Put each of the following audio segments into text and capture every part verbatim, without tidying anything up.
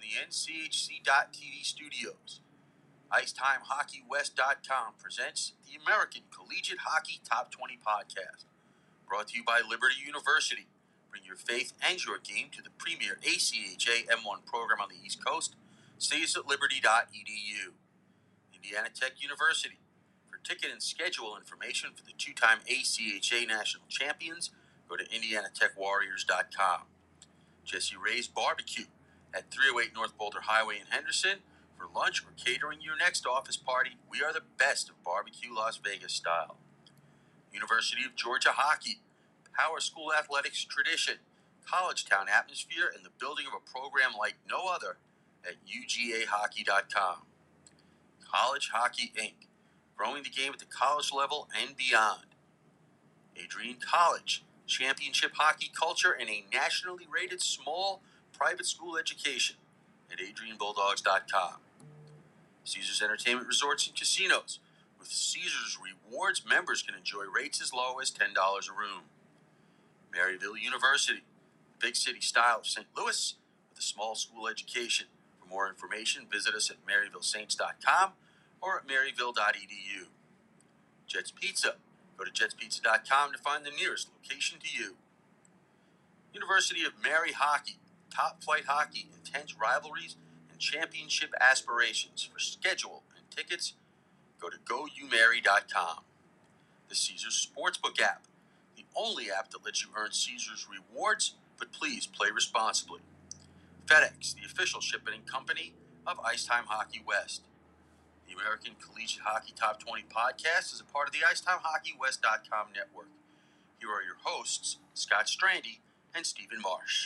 the N C H C dot T V studios, Icetime Hockey West dot com presents the American Collegiate Hockey Top twenty podcast, brought to you by Liberty University. Bring your faith and your game to the premier A C H A M one program on the East Coast. See us at liberty dot e d u. Indiana Tech University. For ticket and schedule information for the two-time A C H A national champions, go to indiana tech warriors dot com. Jesse Ray's Barbecue at three oh eight North Boulder Highway in Henderson. For lunch or catering your next office party, we are the best of barbecue Las Vegas style. University of Georgia Hockey. Power school athletics tradition, college town atmosphere, and the building of a program like no other at u g a hockey dot com. College Hockey Incorporated. Growing the game at the college level and beyond. Adrian College. Championship hockey culture and a nationally rated small private school education at adrian bulldogs dot com. Caesars Entertainment Resorts and Casinos. With Caesars Rewards, members can enjoy rates as low as ten dollars a room. Maryville University. Big city style of Saint Louis with a small school education. For more information, visit us at maryville saints dot com or at maryville dot e d u. Jets Pizza. Go to jets pizza dot com to find the nearest location to you. University of Mary Hockey. Top flight hockey, intense rivalries, and championship aspirations. For schedule and tickets, go to go u mary dot com. The Caesars Sportsbook app. The only app that lets you earn Caesars rewards, but please play responsibly. FedEx, the official shipping company of Icetime Hockey West. The American Collegiate Hockey Top twenty podcast is a part of the Icetime Hockey West dot com network. Here are your hosts, Scott Strandy and Stephen Marsh.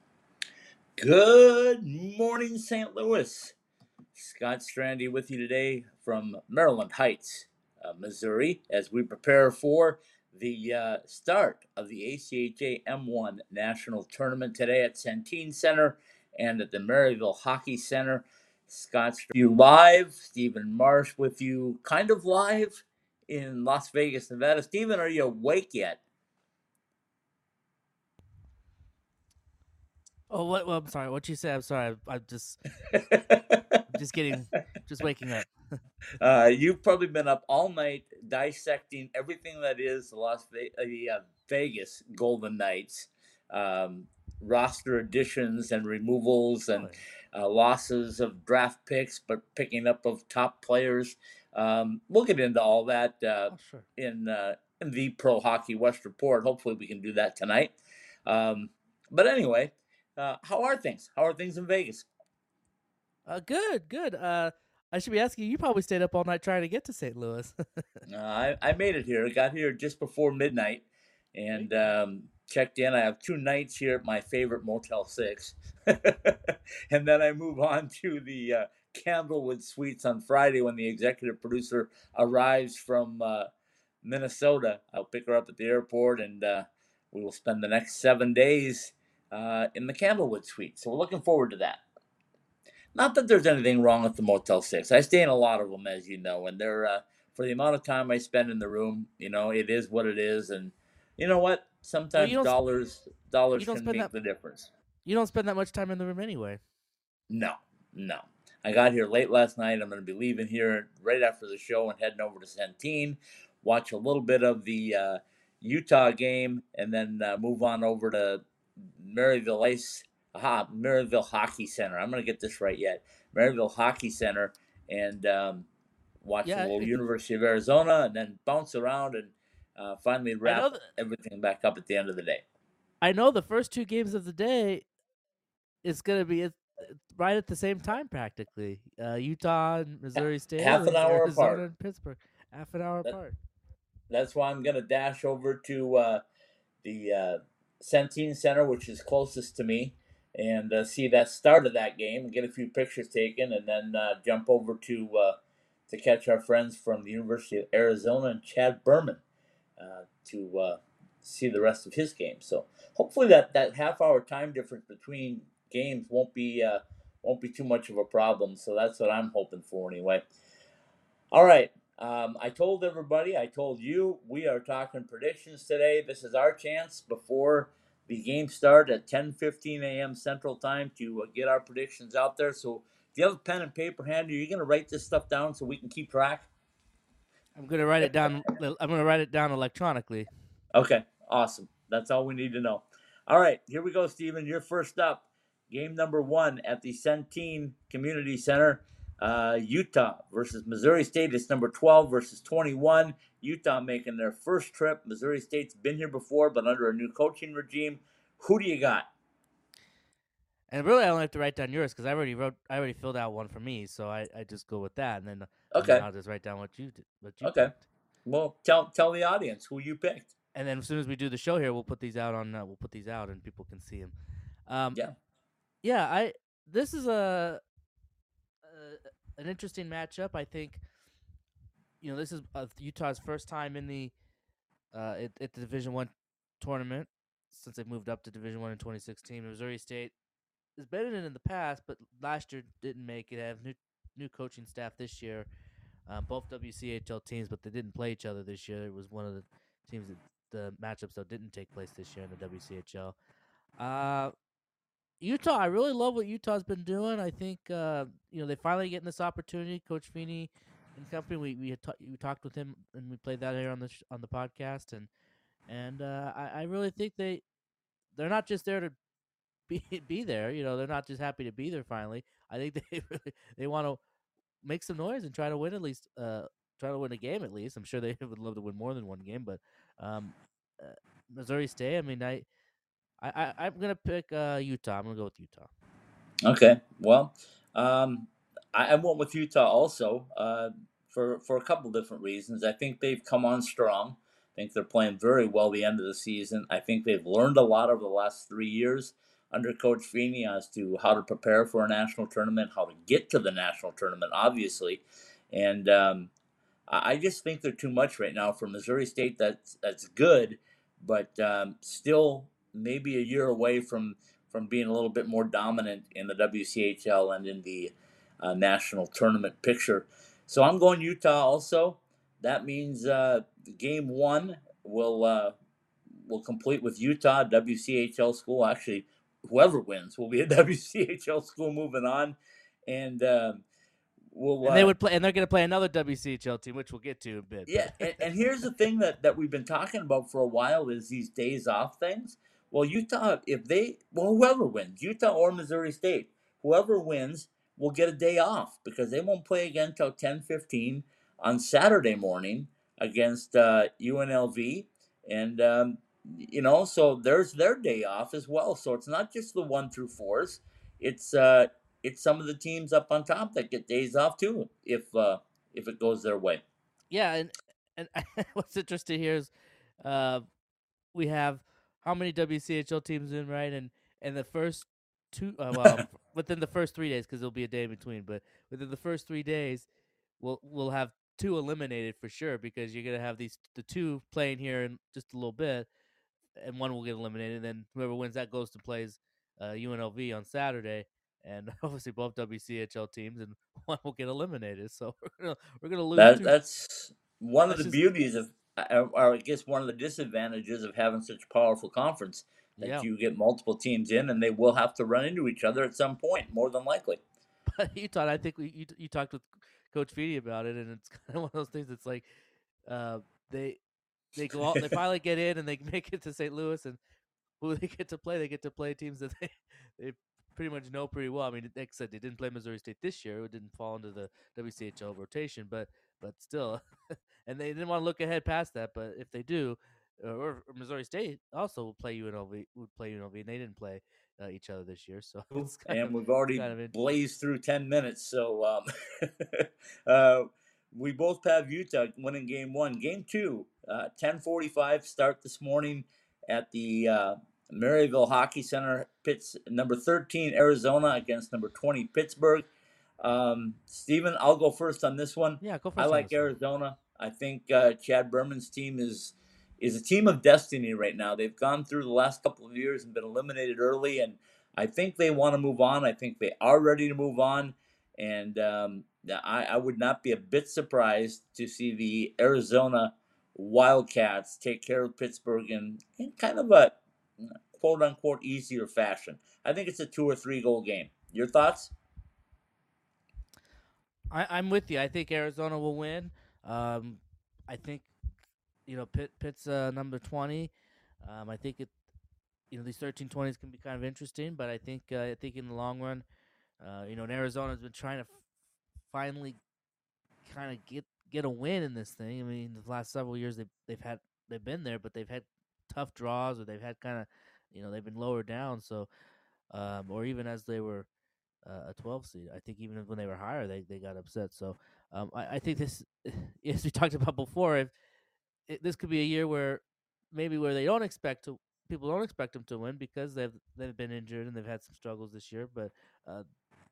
Good morning, Saint Louis. Scott Strandy with you today from Maryland Heights, uh, Missouri, as we prepare for the uh, start of the A C H A M one National Tournament today at Centene Center and at the Maryville Hockey Center. Scott Strandy, you live. Stephen Marsh with you, kind of live in Las Vegas, Nevada. Stephen, are you awake yet? Oh, what? Well, I'm sorry. What you said? I'm sorry. I, I'm just, just getting, just waking up. uh, you've probably been up all night dissecting everything that is the Las Ve- uh, the, uh, Vegas Golden Knights, um, roster additions and removals and uh, losses of draft picks, but picking up of top players. Um, we'll get into all that uh, Oh, sure. in uh, in the Pro Hockey West report. Hopefully, we can do that tonight. Um, but anyway. Uh, how are things? How are things in Vegas? Uh, good, good. Uh, I should be asking you. You probably stayed up all night trying to get to Saint Louis. uh, I, I made it here. I got here just before midnight and um, checked in. I have two nights here at my favorite Motel six. And then I move on to the uh, Candlewood Suites on Friday when the executive producer arrives from uh, Minnesota. I'll pick her up at the airport and uh, we will spend the next seven days uh, in the Candlewood Suite. So we're looking forward to that. Not that there's anything wrong with the Motel six. I stay in a lot of them, as you know, and they're uh, for the amount of time I spend in the room, you know, it is what it is, and you know what? Sometimes well, dollars dollars can make that, the difference. You don't spend that much time in the room anyway. No, no. I got here late last night. I'm going to be leaving here right after the show and heading over to Centene, watch a little bit of the uh, Utah game, and then uh, move on over to Maryville Ice. Aha, Maryville Hockey Center. I'm going to get this right yet. Maryville Hockey Center and um, watch Yeah, a little it, University of Arizona and then bounce around and uh, finally wrap that, everything back up at the end of the day. I know the first two games of the day is going to be right at the same time practically. Uh, Utah and Missouri State. Half an hour Arizona apart. and Pittsburgh. Half an hour that, apart. That's why I'm going to dash over to uh, the uh, Centene Center, which is closest to me, and uh, see that start of that game and get a few pictures taken, and then uh, jump over to uh, to catch our friends from the University of Arizona and Chad Berman uh, to uh, see the rest of his game. So hopefully that, that half hour time difference between games won't be uh, won't be too much of a problem. So that's what I'm hoping for anyway. All right. Um, I told everybody, I told you, we are talking predictions today. This is our chance before The game start at ten fifteen a.m. Central Time to uh, get our predictions out there. So if you have a pen and paper handy, you're going to write this stuff down so we can keep track. I'm gonna write it down. I'm gonna write it down electronically. Okay, awesome. That's all we need to know. All right, here we go, Stephen. You're first up. Game number one at the Centene Community Center. Uh, Utah versus Missouri State. It's number twelve versus twenty-one. Utah making their first trip. Missouri State's been here before, but under a new coaching regime. Who do you got? And really, I only have to write down yours because I already wrote. I already filled out one for me, so I, I just go with that, and then okay, and then I'll just write down what you did. What you okay. Picked. Well, tell tell the audience who you picked. And then as soon as we do the show here, we'll put these out on. Uh, we'll put these out, and people can see them. Um, yeah. Yeah. I. This is a, a an interesting matchup. I think. You know, this is uh, Utah's first time in the uh, at, at the Division One tournament since they moved up to Division One in twenty sixteen. Missouri State has been in it in the past, but last year didn't make it. They have new new coaching staff this year. Um, both W C H L teams, but they didn't play each other this year. It was one of the teams that the matchups that didn't take place this year in the W C H L. Uh, Utah, I really love what Utah's been doing. I think uh, you know they finally getting this opportunity. Coach Feeney and company, we we had ta- we talked with him and we played that here on the sh- on the podcast, and and uh, I, I really think they they're not just there to be be there. You know, they're not just happy to be there. Finally, I think they really, they want to make some noise and try to win at least uh try to win a game at least. I'm sure they would love to win more than one game, but um, uh, Missouri State. I mean, I I, I I'm gonna pick uh, Utah. I'm gonna go with Utah. Okay, well, um, I, I went with Utah also uh, for for a couple different reasons. I think they've come on strong. I think they're playing very well the end of the season. I think they've learned a lot over the last three years under Coach Feeney as to how to prepare for a national tournament, how to get to the national tournament, obviously, and um, I just think they're too much right now for Missouri State. That's that's good, but um, still maybe a year away from from being a little bit more dominant in the W C H L and in the uh, national tournament picture. So I'm going Utah also. That means uh, game one will uh, will complete with Utah W C H L school. Actually, whoever wins will be a W C H L school moving on, and. Um, We'll, and they uh, would play, and they're going to play another W C H L team, which we'll get to a bit. Yeah, and, and here's the thing that, that we've been talking about for a while is these days off things. Well, Utah, if they, well, whoever wins, Utah or Missouri State, whoever wins will get a day off because they won't play again until ten fifteen on Saturday morning against uh, U N L V. And, um, you know, so there's their day off as well. So it's not just the one through fours. It's uh, it's some of the teams up on top that get days off too, if uh, if it goes their way. Yeah, and and what's interesting here is uh, we have how many W C H L teams in, right? And and the first two, uh, well, within the first three days, because there'll be a day in between, but within the first three days, we'll we'll have two eliminated for sure because you're gonna have these the two playing here in just a little bit, and one will get eliminated. And then whoever wins that goes to plays uh, U N L V on Saturday. And obviously both W C H L teams, and one will get eliminated. So we're gonna we're gonna lose. That two. that's one That's of the just, beauties of, or I guess one of the disadvantages of having such a powerful conference that yeah. you get multiple teams in, and they will have to run into each other at some point, more than likely. But Utah, I think we you, you talked with Coach Feeney about it, and it's kind of one of those things. It's like uh, they they go out, they finally get in, and they make it to Saint Louis, and who they get to play, they get to play teams that they they pretty much know pretty well. I mean, like I said, they didn't play Missouri State this year; it didn't fall into the W C H L rotation, but but still, and they didn't want to look ahead past that. But if they do, or, or Missouri State also will play U N L V, would play U N L V, and they didn't play uh, each other this year. So it's kind and of, we've already kind of blazed through ten minutes. So um, uh, we both have Utah winning game one. Game two, uh, ten forty-five start this morning at the uh, Maryville Hockey Center. Pitts number thirteen Arizona against number twenty Pittsburgh. Um, Stephen, I'll go first on this one. Yeah, go first. I like Arizona. One. I think uh, Chad Berman's team is is a team of destiny right now. They've gone through the last couple of years and been eliminated early, and I think they want to move on. I think they are ready to move on, and um, I, I would not be a bit surprised to see the Arizona Wildcats take care of Pittsburgh in, in kind of a quote unquote easier fashion. I think it's a two or three goal game. Your thoughts? I, I'm with you. I think Arizona will win. Um, I think you know Pitt Pitt's uh, number twenty. Um, I think it you know these thirteen twenties can be kind of interesting, but I think uh, I think in the long run, uh, you know, and Arizona's been trying to f- finally kind of get get a win in this thing. I mean, the last several years they've they've had they've been there, but they've had tough draws or they've had kind of you know they've been lower down. So um, or even as they were uh, a twelve seed, I think even when they were higher, they, they got upset. So um, I, I think this, as we talked about before, if it, this could be a year where maybe where they don't expect to people don't expect them to win because they've they've been injured and they've had some struggles this year, but. Uh,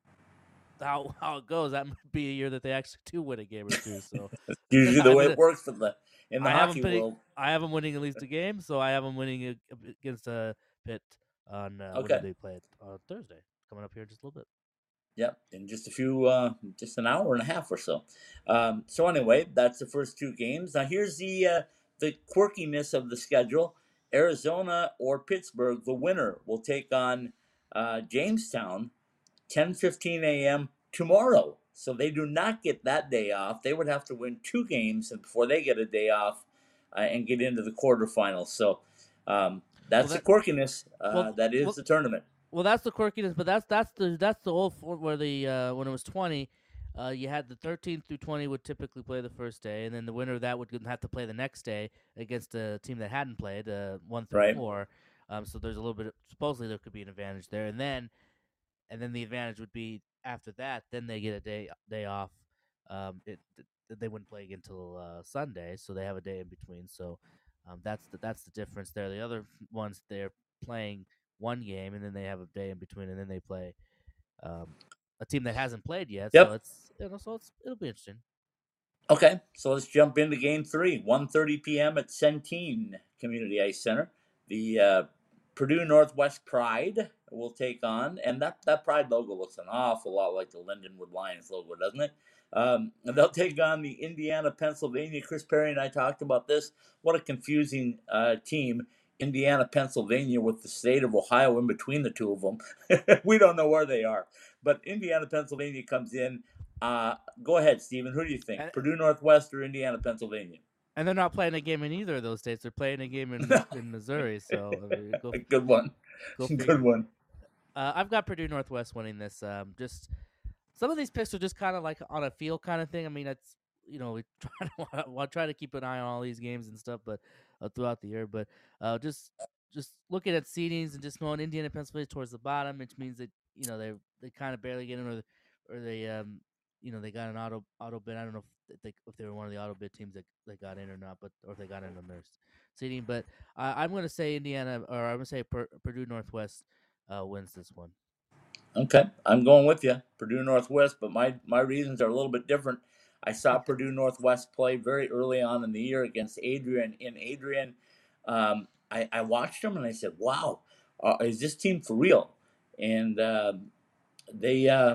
how how it goes, that might be a year that they actually do win a game or two. So Usually the I'm way gonna, it works for the in the I have hockey them pitting, world. I have them winning at least a game, so I have them winning a, against a uh, Pitt on uh, Okay. when do they play it? On Thursday, coming up here in just a little bit. Yep, in just a few, uh, just an hour and a half or so. Um, so anyway, that's the first two games. Now here's the uh, the quirkiness of the schedule: Arizona or Pittsburgh. The winner will take on uh, Jamestown, ten fifteen a.m. tomorrow. So they do not get that day off. They would have to win two games before they get a day off uh, and get into the quarterfinals. So um, that's well, that, the quirkiness. Uh, well, that is well, the tournament. Well, that's the quirkiness, but that's that's the that's the old for, where the uh, when it was twenty, uh, you had the thirteen through twenty would typically play the first day, and then the winner of that would have to play the next day against a team that hadn't played, uh, one through Right. four. Um, so there's a little bit of, supposedly there could be an advantage there, and then and then the advantage would be after that, then they get a day day off. Um, it, it they wouldn't play again until uh, Sunday, so they have a day in between. So um, that's the that's the difference there. The other ones they're playing one game and then they have a day in between and then they play um, a team that hasn't played yet. Yep. So it's you know so it's it'll be interesting. Okay, so let's jump into game three, one thirty p.m. at Centene Community Ice Center. The uh, Purdue Northwest Pride will take on, and that, that Pride logo looks an awful lot like the Lindenwood Lions logo, doesn't it? Um, and they'll take on the Indiana, Pennsylvania. Chris Perry and I talked about this. What a confusing uh, team. Indiana, Pennsylvania, with the state of Ohio in between the two of them. We don't know where they are. But Indiana, Pennsylvania comes in. Uh, go ahead, Stephen. Who do you think? And, Purdue Northwest or Indiana, Pennsylvania? And they're not playing a game in either of those states. They're playing a game in in Missouri. So I mean, go, good one. Go good one. Uh, I've got Purdue Northwest winning this. Um, just some of these picks are just kind of like on a feel kind of thing. I mean, it's you know we try to we'll try to keep an eye on all these games and stuff, but uh, throughout the year. But uh, just just looking at seedings and just going Indiana, Pennsylvania towards the bottom, which means that you know they they kind of barely get in, or or they um you know they got an auto auto bid. I don't know if they if they were one of the auto bid teams that they got in or not, but or if they got in on their seeding. But uh, I'm going to say Indiana, or I'm going to say per, Purdue Northwest uh, wins this one. Okay, I'm going with you, Purdue Northwest, but my my reasons are a little bit different. I saw Purdue Northwest play very early on in the year against Adrian. In Adrian, um, I, I watched them and I said, "Wow, uh, is this team for real?" And uh, they uh,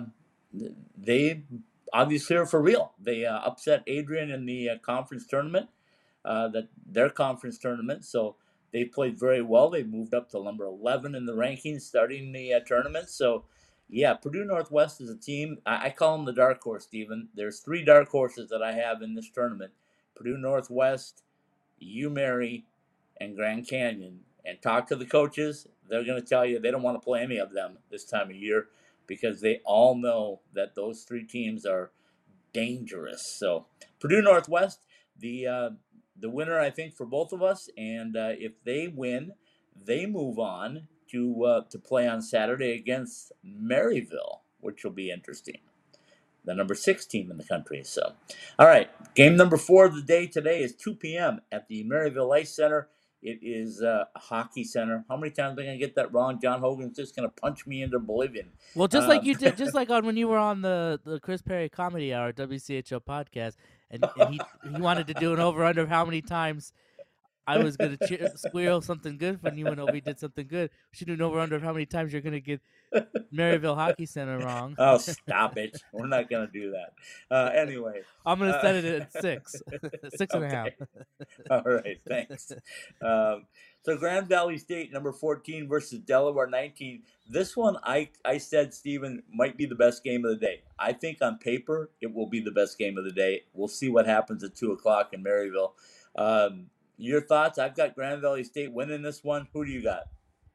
they obviously are for real. They uh, upset Adrian in the uh, conference tournament, uh, that their conference tournament. So they played very well. They moved up to number eleven in the rankings starting the uh, tournament. So, yeah, Purdue Northwest is a team. I, I call them the dark horse, Stephen. There's three dark horses that I have in this tournament: Purdue Northwest, U-Mary, and Grand Canyon. And talk to the coaches. They're going to tell you they don't want to play any of them this time of year because they all know that those three teams are dangerous. So Purdue Northwest, the uh, the winner, I think, for both of us. And uh, if they win, they move on to uh, to play on Saturday against Maryville, which will be interesting. The number six team in the country. So, all right, game number four of the day today is two p.m. at the Maryville Ice Center. It is uh, a hockey center. How many times am I going to get that wrong? John Hogan's just going to punch me into oblivion. Well, just um, like you did, just like on when you were on the, the Chris Perry Comedy Hour W C H O podcast, and, and he he wanted to do an over under of how many times I was gonna cheer, squeal something good when you and Obi did something good. We should do an over under of how many times you're gonna get Maryville Hockey Center wrong. Oh, stop it! We're not gonna do that. Uh, anyway, I'm gonna uh, set it at six, six and a half. okay. All right, thanks. Um, so Grand Valley State number fourteen versus Delaware nineteen. This one, I I said, Stephen, might be the best game of the day. I think on paper it will be the best game of the day. We'll see what happens at two o'clock in Maryville. Um, your thoughts? I've got Grand Valley State winning this one. Who do you got?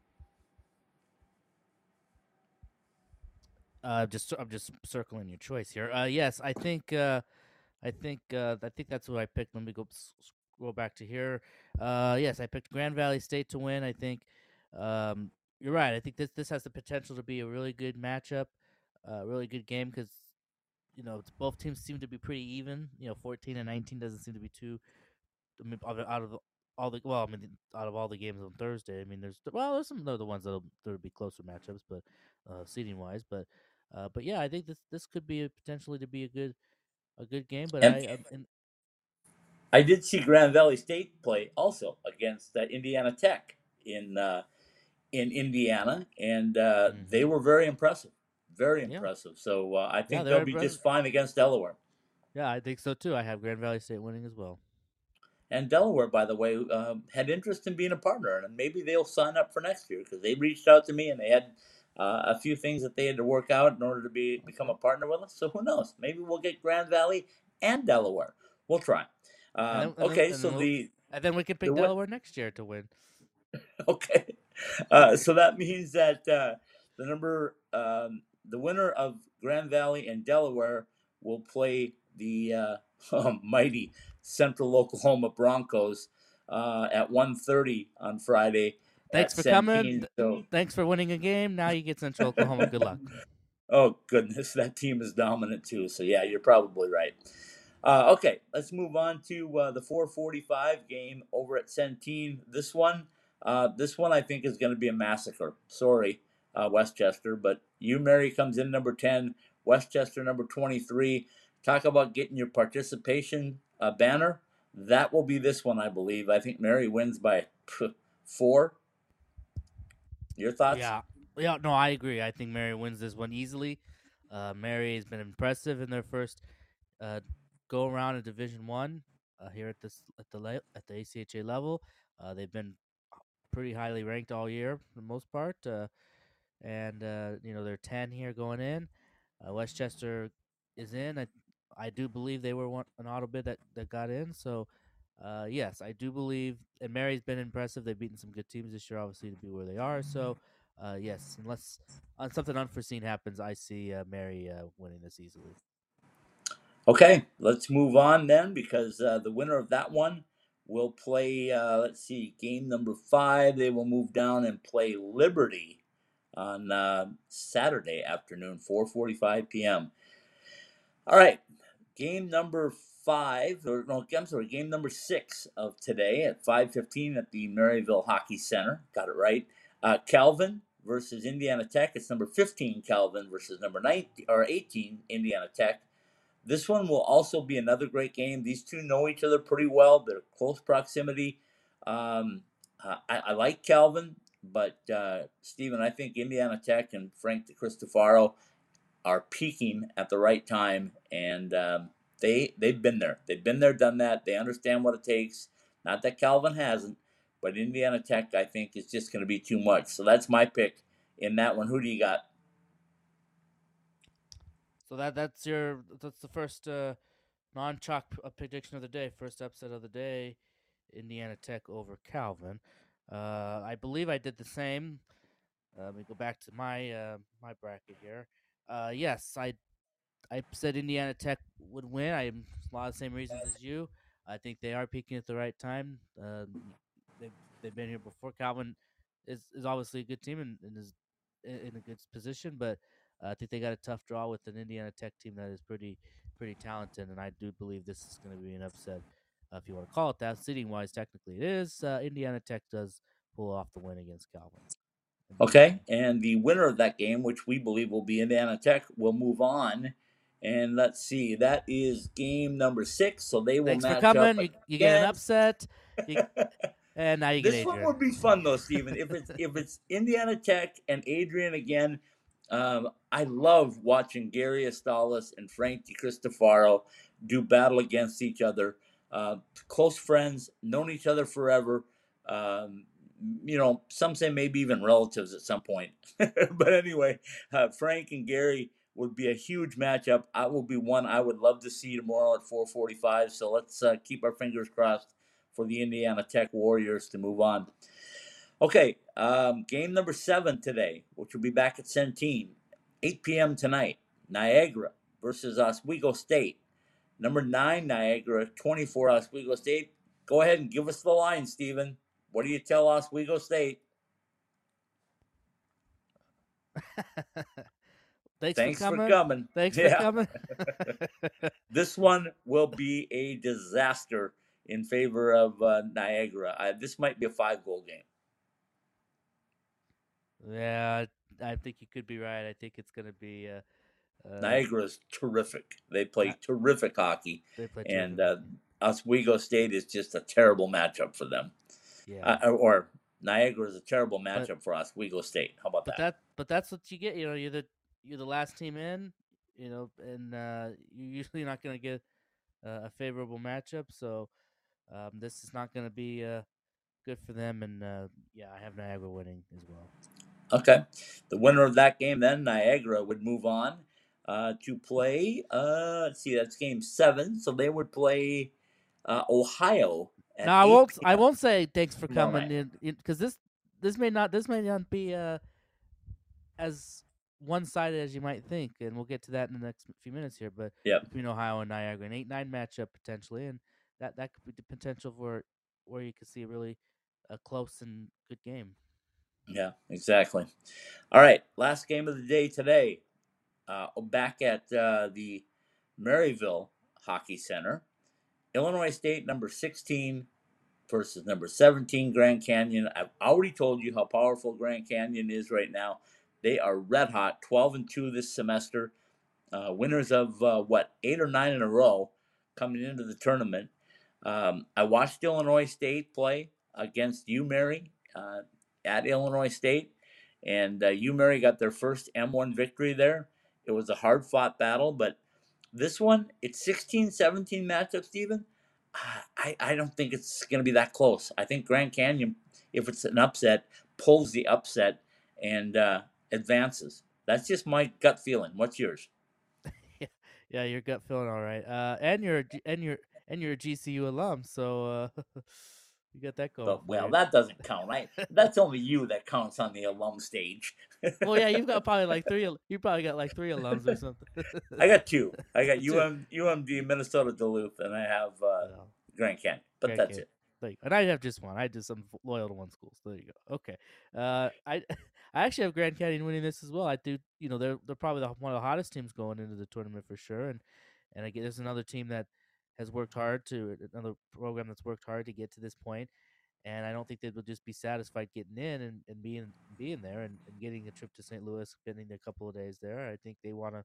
Uh, just I'm just circling your choice here. Uh, yes, I think uh, I think uh, I think that's who I picked. Let me go scroll back to here. Uh, yes, I picked Grand Valley State to win. I think um, you're right. I think this this has the potential to be a really good matchup, a uh, really good game because you know both teams seem to be pretty even. You know, fourteen and nineteen doesn't seem to be too. I mean, out of, out of all the well, I mean, out of all the games on Thursday, I mean, there's well, there's some other ones that'll that'll be closer matchups, but uh, seating wise, but uh, but yeah, I think this this could be a, potentially to be a good a good game. But And I um, and, I did see Grand Valley State play also against uh, Indiana Tech in uh, in Indiana, and uh, mm-hmm. they were very impressive, very Yeah. impressive. So uh, I think Yeah, they'll be impressive. just fine against Delaware. Yeah, I think so too. I have Grand Valley State winning as well. And Delaware, by the way, uh, had interest in being a partner, and maybe they'll sign up for next year because they reached out to me and they had uh, a few things that they had to work out in order to be become a partner with us. So who knows? Maybe we'll get Grand Valley and Delaware. We'll try. Um, and then, and okay, then, and so then the we'll, and then we can pick the, Delaware next year to win. Okay, uh, so that means that uh, the number um, the winner of Grand Valley and Delaware will play the uh, oh, mighty Central Oklahoma Broncos uh, at one thirty on Friday. Thanks for Centene, coming. So... Thanks for winning a game. Now you get Central Oklahoma. Good luck. Oh goodness, that team is dominant too. So yeah, you're probably right. Uh, okay, let's move on to uh, the four forty-five game over at Centene. This one, uh, this one I think is going to be a massacre. Sorry, uh, Westchester, but U Mary comes in number ten, Westchester number twenty-three. Talk about getting your participation uh, banner. That will be this one, I believe. I think Mary wins by pff, four. Your thoughts? Yeah, yeah. No, I agree. I think Mary wins this one easily. Uh, Mary has been impressive in their first uh, go around in Division One uh, here at this at the le- at the A C H A level. Uh, they've been pretty highly ranked all year for the most part, uh, and uh, you know they're ten here going in. Uh, Westchester is in. I, I do believe they were one, an auto bid that, that got in. So uh, yes, I do believe. And Mary's been impressive. They've beaten some good teams this year, obviously, to be where they are. So uh, yes, unless uh, something unforeseen happens, I see uh, Mary uh, winning this easily. Okay, let's move on then, because uh, the winner of that one will play, uh, let's see, game number five. They will move down and play Liberty on uh, Saturday afternoon, four forty-five p.m. All right, game number five, or no, I'm sorry, game number six of today at five fifteen at the Maryville Hockey Center. Got it right. Uh, Calvin versus Indiana Tech. It's number fifteen Calvin versus number nineteen or eighteen Indiana Tech. This one will also be another great game. These two know each other pretty well. They're close proximity. Um, I, I like Calvin, but uh, Stephen, I think Indiana Tech and Frank DeCristofaro are peaking at the right time, and um, they they've been there. They've been there, done that. They understand what it takes. Not that Calvin hasn't, but Indiana Tech, I think, is just going to be too much. So that's my pick in that one. Who do you got? So that that's your that's the first uh, non-chalk prediction of the day, first upset of the day, Indiana Tech over Calvin. Uh, I believe I did the same. Uh, let me go back to my uh, my bracket here. Uh, yes, I I said Indiana Tech would win. I a lot of the same reasons as you. I think they are peaking at the right time. Uh, they've they've been here before. Calvin is, is obviously a good team and, and is in a good position, but uh, I think they got a tough draw with an Indiana Tech team that is pretty pretty talented, and I do believe this is going to be an upset, uh, if you want to call it that. Seating wise, technically it is. Uh, Indiana Tech does pull off the win against Calvin. Okay, and the winner of that game, which we believe will be Indiana Tech, will move on. And let's see, that is game number six. So they will Thanks match for coming. up. You, you get an upset. You, And now you get This one Adrian. would be fun though, Steven. If it's if it's Indiana Tech and Adrian again, um, I love watching Gary Estalis and Frank DiCristofaro do battle against each other. Uh, close friends, known each other forever. Um, you know, some say maybe even relatives at some point. But anyway, uh, Frank and Gary would be a huge matchup. I will be one I would love to see tomorrow at four forty-five. So let's uh, keep our fingers crossed for the Indiana Tech Warriors to move on. Okay, um, game number seven today, which will be back at Centene, eight p.m. tonight. Niagara versus Oswego State. Number nine, Niagara, twenty-four, Oswego State. Go ahead and give us the line, Stephen. What do you tell Oswego State? Thanks, Thanks for coming. for coming. Thanks Yeah. for coming. This one will be a disaster in favor of uh, Niagara. Uh, this might be a five-goal game. Yeah, I think you could be right. I think it's going to be. Uh, uh, Niagara is terrific. They play uh, terrific hockey. They play and terrific uh, Oswego State is just a terrible matchup for them. Yeah. Uh, or Niagara is a terrible matchup but, for Oswego State. How about but that? that? But that's what you get. You know, you're the you're the last team in. You know, and uh, you're usually not going to get uh, a favorable matchup. So um, this is not going to be uh, good for them. And uh, yeah, I have Niagara winning as well. Okay, the winner of that game, then Niagara would move on uh, to play. Uh, let's see, that's game seven, so they would play uh, Ohio. No, I won't. I won't say thanks for coming, because this this may not this may not be uh, as one-sided as you might think, and we'll get to that in the next few minutes here. But yep. between Ohio and Niagara, an eight nine matchup potentially, and that that could be the potential for where you could see a really a close and good game. Yeah, exactly. All right, last game of the day today. Uh, back at uh, the Maryville Hockey Center, Illinois State number sixteen versus number seventeen Grand Canyon. I've already told you how powerful Grand Canyon is right now. They are red hot, twelve and two this semester. Uh, winners of uh, what, eight or nine in a row coming into the tournament. Um, I watched Illinois State play against UMary uh, at Illinois State, and uh, UMary got their first M one victory there. It was a hard-fought battle, but this one, it's sixteen seventeen matchup, Stephen. I, I don't think it's going to be that close. I think Grand Canyon, if it's an upset, pulls the upset and uh, advances. That's just my gut feeling. What's yours? yeah, yeah, your gut feeling all right. Uh, and you're and you're and you're a G C U alum, so uh, you got that going. But, well, you. That doesn't count, right? That's only you that counts on the alum stage. Well, yeah, you've got probably like three. You probably got like three alums or something. I got two. I got U M, U M D, Minnesota Duluth, and I have uh, yeah. Grand Canyon. But Grand that's Canyon. it. Like, and I have just one. I just I'm loyal to one school. So there you go. Okay. Uh, I I actually have Grand Canyon winning this as well. I do. You know, they're they're probably the, one of the hottest teams going into the tournament for sure. And and I get there's another team that has worked hard to another program that's worked hard to get to this point. And I don't think they will just be satisfied getting in and, and being being there and, and getting a trip to Saint Louis, spending a couple of days there. I think they want to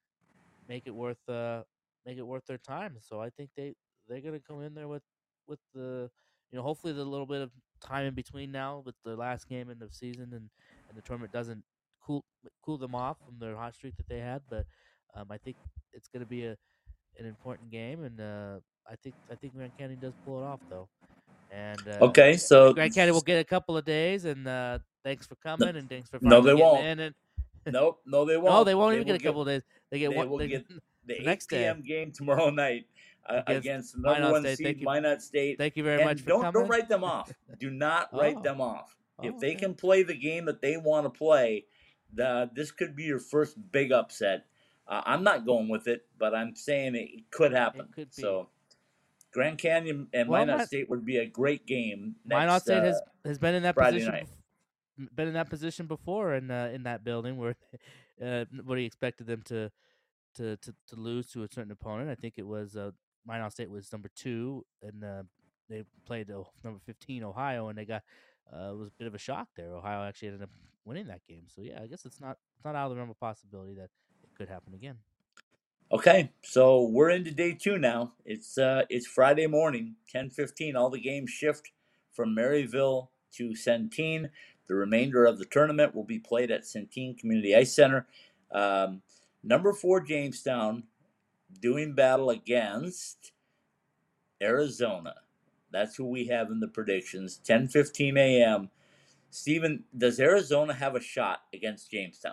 make it worth uh make it worth their time. So I think they they're gonna come in there with with the you know hopefully the little bit of time in between now with the last game in the season and, and the tournament doesn't cool cool them off from their hot streak that they had. But um, I think it's gonna be a an important game, and uh, I think I think Grand Canyon does pull it off though. And uh, okay, so Grand Canyon will get a couple of days, and uh, thanks for coming, and thanks for no, they won't. In and nope, no, they won't. No, they won't they even get a get, couple of days. They get they one. Will they get the, the next eight p.m. game tomorrow night uh, against, against the number Minot one State. seed, Thank you. Minot State. Thank you very and much for don't, coming. Don't write them off. Do not write oh. them off. Oh, if they okay. can play the game that they want to play, the, this could be your first big upset. Uh, I'm not going with it, but I'm saying it could happen. It could be. So Grand Canyon and well, Minot my, State would be a great game. Minot next, State uh, has, has been in that Friday position. Night. Been in that position before in uh, in that building where uh, nobody expected them to, to to to lose to a certain opponent. I think it was uh, Minot State was number two, and uh, they played uh, number fifteen Ohio, and they got uh, it was a bit of a shock there. Ohio actually ended up winning that game. So yeah, I guess it's not it's not out of the realm of possibility that it could happen again. Okay, so we're into day two now. It's uh, it's Friday morning, ten fifteen. All the games shift from Maryville to Centene. The remainder of the tournament will be played at Centene Community Ice Center. Um, number four, Jamestown, doing battle against Arizona. That's who we have in the predictions. ten fifteen a.m. Stephen, does Arizona have a shot against Jamestown?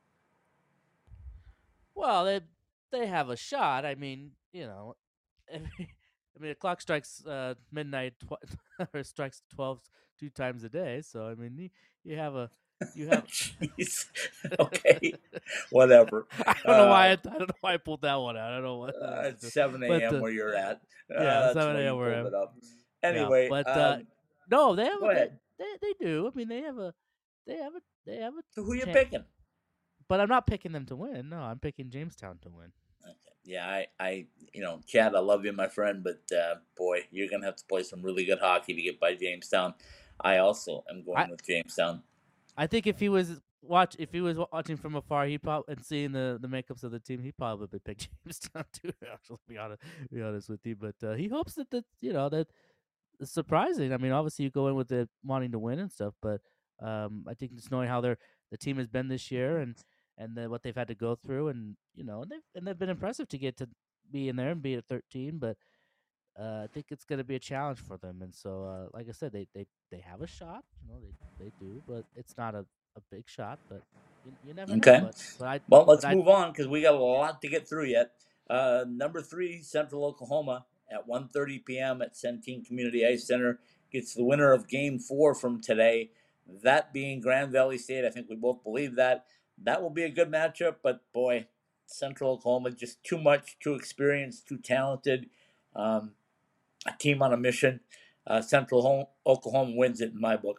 Well, they they have a shot. I mean, you know, I mean, I mean the clock strikes uh, midnight tw- or strikes twelve two times a day. So I mean, you, you have a you have. Jeez. Okay. Whatever. I don't know why I, Uh, I don't know why I pulled that one out. I don't know what. uh, Uh, it's seven but a.m. uh, where you're at. Uh, yeah, that's seven why you a.m. where pulled I'm. it up. Yeah, Anyway, but uh, um, no, they have go a, they, ahead. they they do. I mean, they have a they have a they have a. So who you chan- picking? But I'm not picking them to win. No, I'm picking Jamestown to win. Okay. Yeah, I, I, you know, Chad, I love you, my friend, but uh, boy, you're gonna have to play some really good hockey to get by Jamestown. I also am going I, with Jamestown. I think if he was watch if he was watching from afar, he probably and seeing the, the makeups of the team, he probably would pick Jamestown too. Actually, be honest, be honest with you, but uh, he hopes that that you know that it's surprising. I mean, obviously you go in with it wanting to win and stuff, but um, I think just knowing how their the team has been this year and and then what they've had to go through, and you know, and they've and they've been impressive to get to be in there and be at thirteen, but. Uh, I think it's going to be a challenge for them, and so, uh, like I said, they, they, they have a shot. You know, they, they do, but it's not a, a big shot. But you, you never Okay. know. But, but I Well, let's but I, move on because we got a lot to get through yet. Uh, number three, Central Oklahoma at one thirty p.m. at Centene Community Ice Center gets the winner of Game Four from today. That being Grand Valley State. I think we both believe that. That will be a good matchup, but boy, Central Oklahoma just too much, too experienced, too talented. Um, a team on a mission. Uh, Central home, Oklahoma wins it in my book.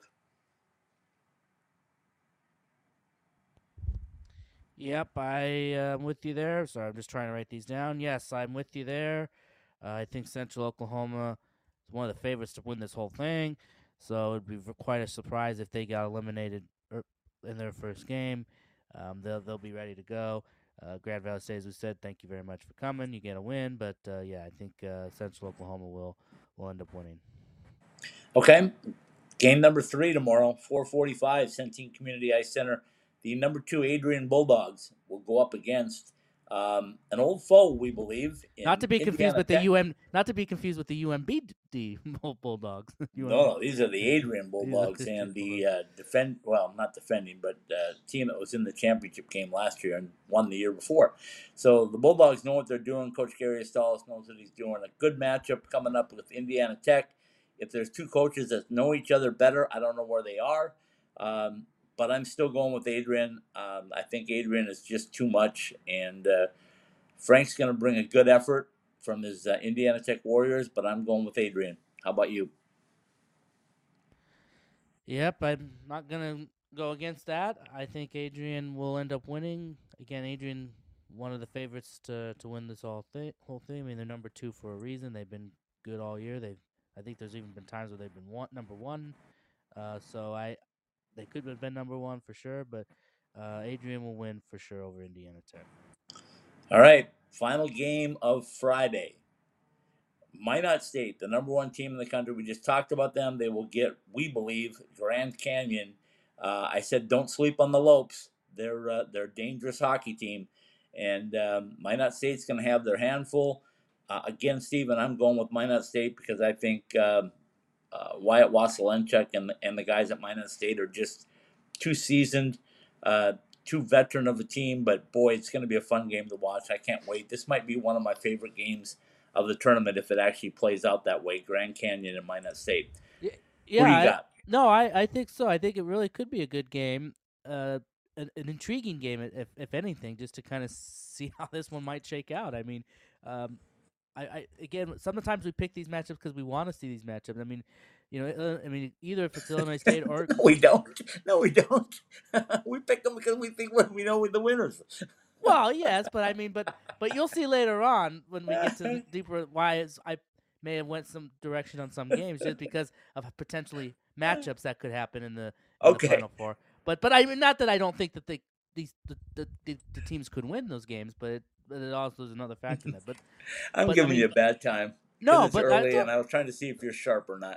Yep, I am with you there. Sorry, I'm just trying to write these down. Yes, I'm with you there. Uh, I think Central Oklahoma is one of the favorites to win this whole thing, so it'd be quite a surprise if they got eliminated in their first game. Um, they'll they'll be ready to go. Uh, Grand Valley State, as we said, thank you very much for coming. You get a win, but uh, yeah, I think uh, Central Oklahoma will will end up winning. Okay, game number three tomorrow, four forty-five, Centene Community Ice Center. The number two Adrian Bulldogs will go up against um, an old foe, we believe. In not to be Indiana confused with Tech. the U M, not to be confused with the U M B D Bulldogs. No, no, these are the Adrian Bulldogs and the uh, defend. Well, not defending, but uh, team that was in the championship game last year and won the year before. So the Bulldogs know what they're doing. Coach Gary Estalis knows what he's doing. A good matchup coming up with Indiana Tech. If there's two coaches that know each other better, I don't know where they are. Um, but I'm still going with Adrian. Um, I think Adrian is just too much, and uh, Frank's going to bring a good effort from his uh, Indiana Tech Warriors, but I'm going with Adrian. How about you? Yep, I'm not going to go against that. I think Adrian will end up winning. Again, Adrian, one of the favorites to, to win this whole thing, whole thing. I mean, they're number two for a reason. They've been good all year. They've, I think there's even been times where they've been one, number one. Uh, so I, they could have been number one for sure, but uh, Adrian will win for sure over Indiana Tech. All right, final game of Friday. Minot State, the number one team in the country. We just talked about them. They will get, we believe, Grand Canyon. Uh, I said, don't sleep on the Lopes. They're uh, they're a dangerous hockey team, and um, Minot State's going to have their handful. Uh, again, Stephen, I'm going with Minot State because I think um, uh, Wyatt Wasylenchuk and and the guys at Minot State are just too seasoned, uh, too veteran of a team. But boy, it's going to be a fun game to watch. I can't wait. This might be one of my favorite games of the tournament if it actually plays out that way. Grand Canyon and Minot State. Yeah, Who do you I, got? No, I, I think so. I think it really could be a good game, uh, an, an intriguing game, if if anything, just to kind of see how this one might shake out. I mean, um, I, I again, sometimes we pick these matchups because we want to see these matchups. I mean, you know, uh, I mean, either if it's Illinois State or no, we don't. No, we don't. We pick them because we think we know the winners. Well, yes, but I mean, but but you'll see later on when we get to the deeper why it's, I may have went some direction on some games just because of potentially matchups that could happen in the, in okay. the Final Four. But but I mean, not that I don't think that they these the the, the, the teams could win those games, but it, but it also is another factor in that. But I'm but, giving I mean, you a bad time. No, it's but early, I and I was trying to see if you're sharp or not.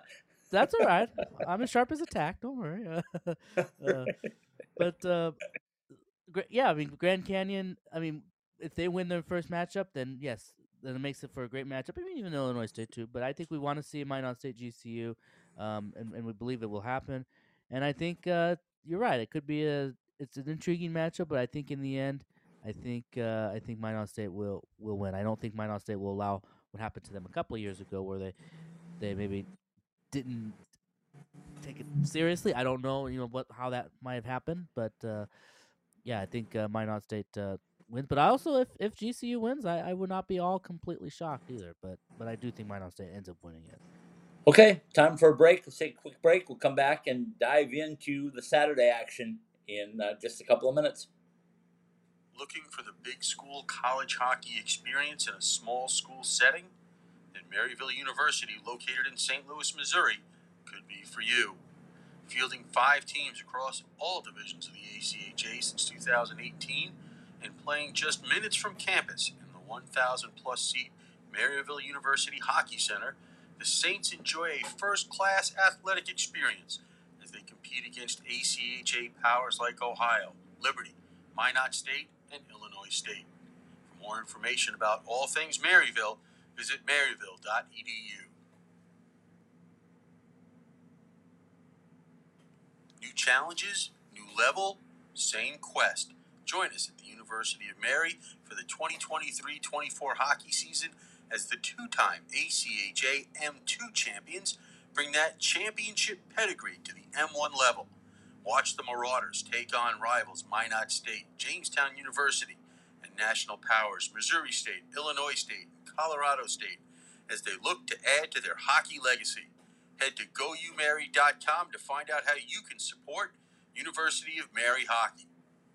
That's all right. I'm as sharp as a tack. Don't worry. Uh, uh, but uh, Gra- yeah, I mean Grand Canyon. I mean, if they win their first matchup, then yes, then it makes it for a great matchup. I mean, even Illinois State too. But I think we want to see Minot State G C U, um, and and we believe it will happen. And I think uh, you're right. It could be a it's an intriguing matchup, but I think in the end, I think uh, I think Minot State will will win. I don't think Minot State will allow what happened to them a couple of years ago, where they they maybe didn't take it seriously. I don't know, you know, what how that might have happened, but uh, yeah, I think uh, Minot State uh, wins. But I also, if if G C U wins, I, I would not be all completely shocked either. But but I do think Minot State ends up winning it. Okay, time for a break. Let's take a quick break. We'll come back and dive into the Saturday action in uh, just a couple of minutes. Looking for the big school college hockey experience in a small school setting? Then Maryville University, located in Saint Louis, Missouri, could be for you. Fielding five teams across all divisions of the A C H A since two thousand eighteen and playing just minutes from campus in the one thousand plus seat Maryville University Hockey Center, the Saints enjoy a first-class athletic experience as they compete against A C H A powers like Ohio, Liberty, Minot State, and Illinois State. For more information about all things Maryville, visit maryville dot e d u. New challenges, new level, same quest. Join us at the University of Mary for the twenty twenty-three twenty-four hockey season as the two-time A C H A M two champions bring that championship pedigree to the M one level. Watch the Marauders take on rivals Minot State, Jamestown University, and national powers Missouri State, Illinois State, and Colorado State as they look to add to their hockey legacy. Head to go u mary dot com to find out how you can support University of Mary hockey.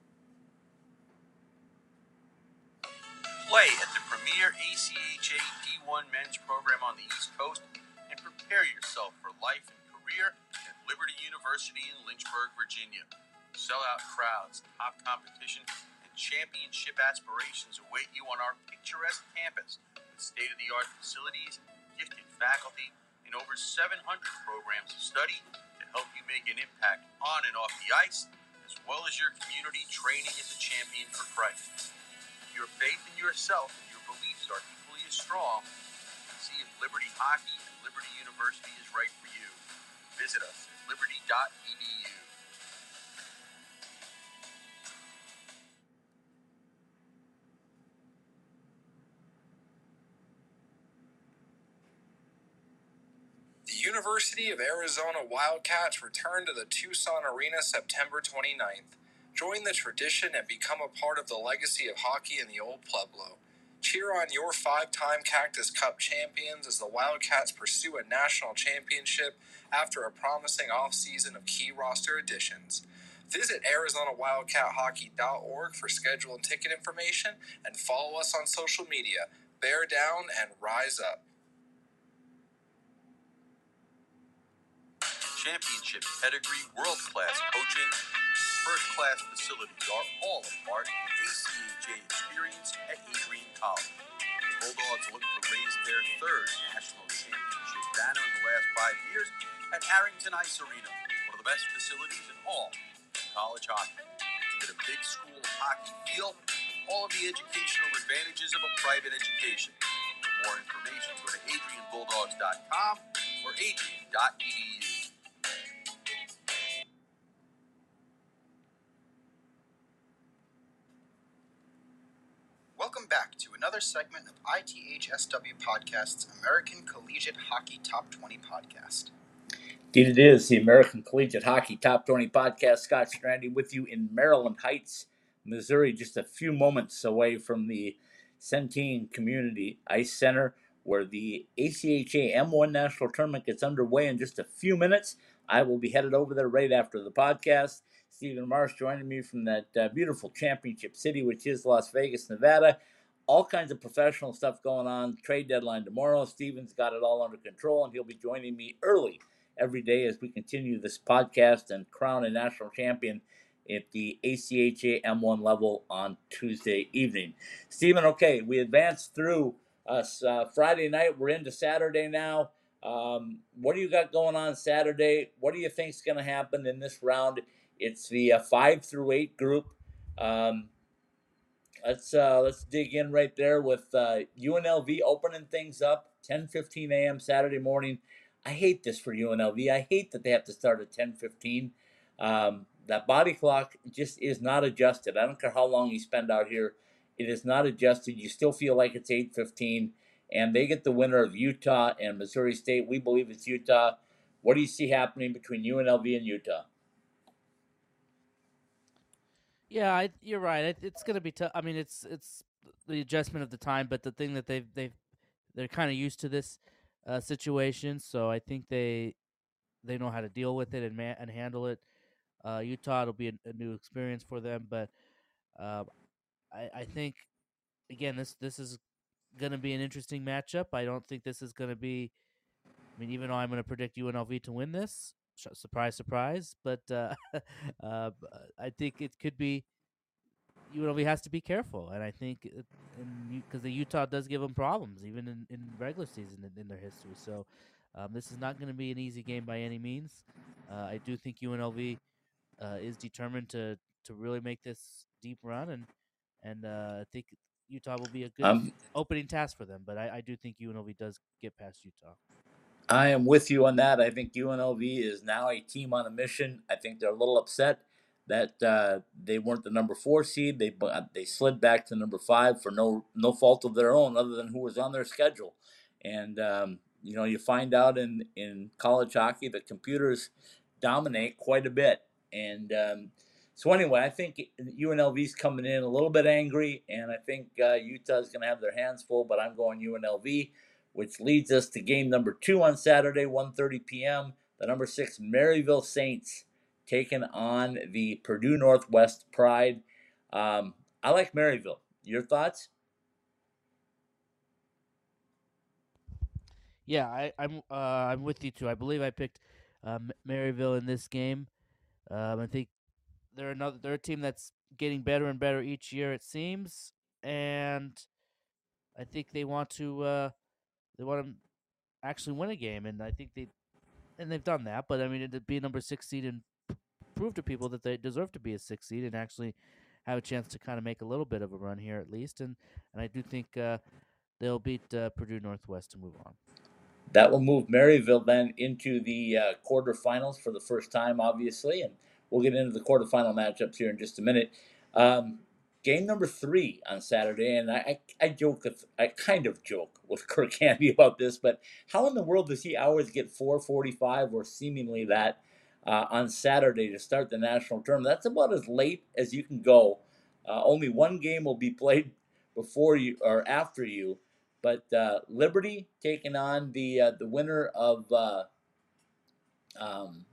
Play at the premier A C H A D one men's program on the East Coast and prepare yourself for life and career at Liberty University in Lynchburg, Virginia. Sellout crowds, top competition, and championship aspirations await you on our picturesque campus with state-of-the-art facilities, gifted faculty, and over seven hundred programs of study to help you make an impact on and off the ice, as well as your community training as a champion for Christ. If your faith in yourself and your beliefs are equally as strong, see if Liberty Hockey and Liberty University is right for you. Visit us at liberty dot e d u. The University of Arizona Wildcats return to the Tucson Arena September twenty-ninth. Join the tradition and become a part of the legacy of hockey in the Old Pueblo. Cheer on your five-time Cactus Cup champions as the Wildcats pursue a national championship after a promising offseason of key roster additions. Visit arizona wildcat hockey dot org for schedule and ticket information and follow us on social media. Bear down and rise up. Championship pedigree, world-class coaching, first-class facilities are all a part of the A C H A experience at Adrian College. The Bulldogs look to raise their third national championship banner in the last five years at Arrington Ice Arena, one of the best facilities in all college hockey. Get a big school hockey feel with all of the educational advantages of a private education. For more information, go to adrian bulldogs dot com or adrian dot e d u. Welcome back to another segment of I T H S W Podcast's American Collegiate Hockey Top twenty Podcast. Indeed, it is the American Collegiate Hockey Top twenty Podcast. Scott Strandy with you in Maryland Heights, Missouri, just a few moments away from the Centene Community Ice Center, where the A C H A M one National Tournament gets underway in just a few minutes. I will be headed over there right after the podcast. Stephen Marsh joining me from that uh, beautiful championship city, which is Las Vegas, Nevada. All kinds of professional stuff going on. Trade deadline tomorrow. Stephen's got it all under control, and he'll be joining me early every day as we continue this podcast and crown a national champion at the A C H A M one level on Tuesday evening. Stephen, okay, we advanced through us uh, Friday night. We're into Saturday now. Um, what do you got going on Saturday? What do you think is going to happen in this round? It's the uh, five through eight group. Um, let's uh, let's dig in right there with uh, U N L V opening things up ten fifteen a.m. Saturday morning. I hate this for U N L V. I hate that they have to start at ten fifteen. Um, that body clock just is not adjusted. I don't care how long you spend out here. It is not adjusted. You still feel like it's eight fifteen, and they get the winner of Utah and Missouri State. We believe it's Utah. What do you see happening between U N L V and Utah? Yeah, I, you're right. It, it's going to be tough. I mean, it's it's the adjustment of the time, but the thing that they've they've they're kind of used to this uh, situation, so I think they they know how to deal with it and man, and handle it. Uh, Utah, it'll be a, a new experience for them, but uh, I, I think again this this is going to be an interesting matchup. I don't think this is going to be. I mean, even though I'm going to predict U N L V to win this, surprise, surprise, but uh, uh, I think it could be. U N L V has to be careful, and I think because the Utah does give them problems even in, in regular season in, in their history. So um, this is not going to be an easy game by any means. Uh, I do think U N L V uh, is determined to to really make this deep run, and and uh, I think Utah will be a good Um, opening task for them. But I, I do think U N L V does get past Utah. I am with you on that. I think U N L V is now a team on a mission. I think they're a little upset that uh, they weren't the number four seed. They they slid back to number five for no no fault of their own, other than who was on their schedule. And um, you know, you find out in in college hockey that computers dominate quite a bit. And um, so anyway, I think U N L V's coming in a little bit angry, and I think uh, Utah's going to have their hands full. But I'm going U N L V, which leads us to game number two on Saturday, one thirty p.m. The number six Maryville Saints taking on the Purdue Northwest Pride. Um, I like Maryville. Your thoughts? Yeah, I, I'm uh, I'm with you too. I believe I picked uh, Maryville in this game. Um, I think they're another they're a team that's getting better and better each year, it seems, and I think they want to uh, they want to actually win a game, and I think they and they've done that. But I mean, to be a number six seed and p- prove to people that they deserve to be a six seed and actually have a chance to kind of make a little bit of a run here at least, and and I do think uh, they'll beat uh, Purdue Northwest to move on. That will move Maryville then into the uh, quarterfinals for the first time, obviously, and we'll get into the quarterfinal matchups here in just a minute. Um, game number three on Saturday, and I, I, I joke with, I kind of joke with Kirk Handy about this, but how in the world does he always get four forty-five or seemingly that uh, on Saturday to start the national tournament? That's about as late as you can go. Uh, only one game will be played before you or after you. But uh, Liberty taking on the uh, the winner of uh, um,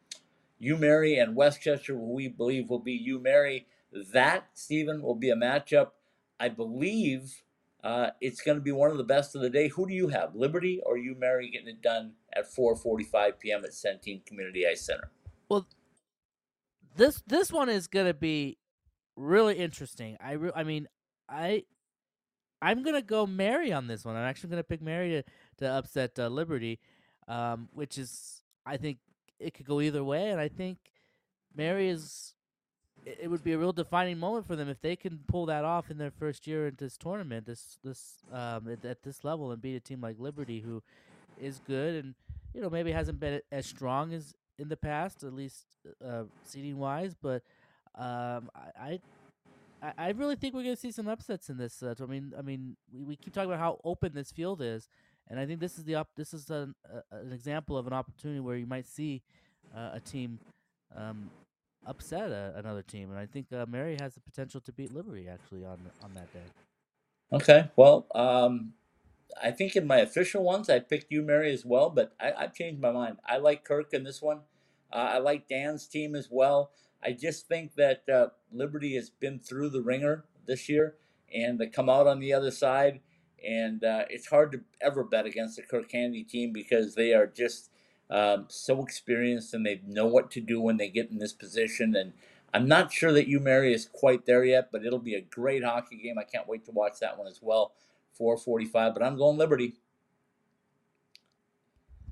UMary and Westchester, who we believe will be UMary. That, Stephen, will be a matchup. I believe uh, it's going to be one of the best of the day. Who do you have, Liberty or UMary, getting it done at four forty-five p.m. at Centene Community Ice Center? Well, this this one is going to be really interesting. I re- I mean, I I'm gonna go Mary on this one. I'm actually gonna pick Mary to to upset uh, Liberty, um, which is I think it could go either way, and I think Mary is. It, it would be a real defining moment for them if they can pull that off in their first year at this tournament, this this um, at, at this level, and beat a team like Liberty, who is good and you know maybe hasn't been as strong as in the past, at least uh, seeding wise, but um, I, I I, I really think we're going to see some upsets in this. Uh, I mean, I mean, we, we keep talking about how open this field is, and I think this is the op- this is an, uh, an example of an opportunity where you might see uh, a team um, upset a, another team, and I think uh, Mary has the potential to beat Liberty actually on on that day. Okay, well, um, I think in my official ones I picked UMary as well, but I, I've changed my mind. I like Kirk in this one. Uh, I like Dan's team as well. I just think that uh, Liberty has been through the ringer this year, and they come out on the other side. And uh, it's hard to ever bet against the Kirk Handy team because they are just um, so experienced and they know what to do when they get in this position. And I'm not sure that UMary is quite there yet, but it'll be a great hockey game. I can't wait to watch that one as well. four forty-five, but I'm going Liberty.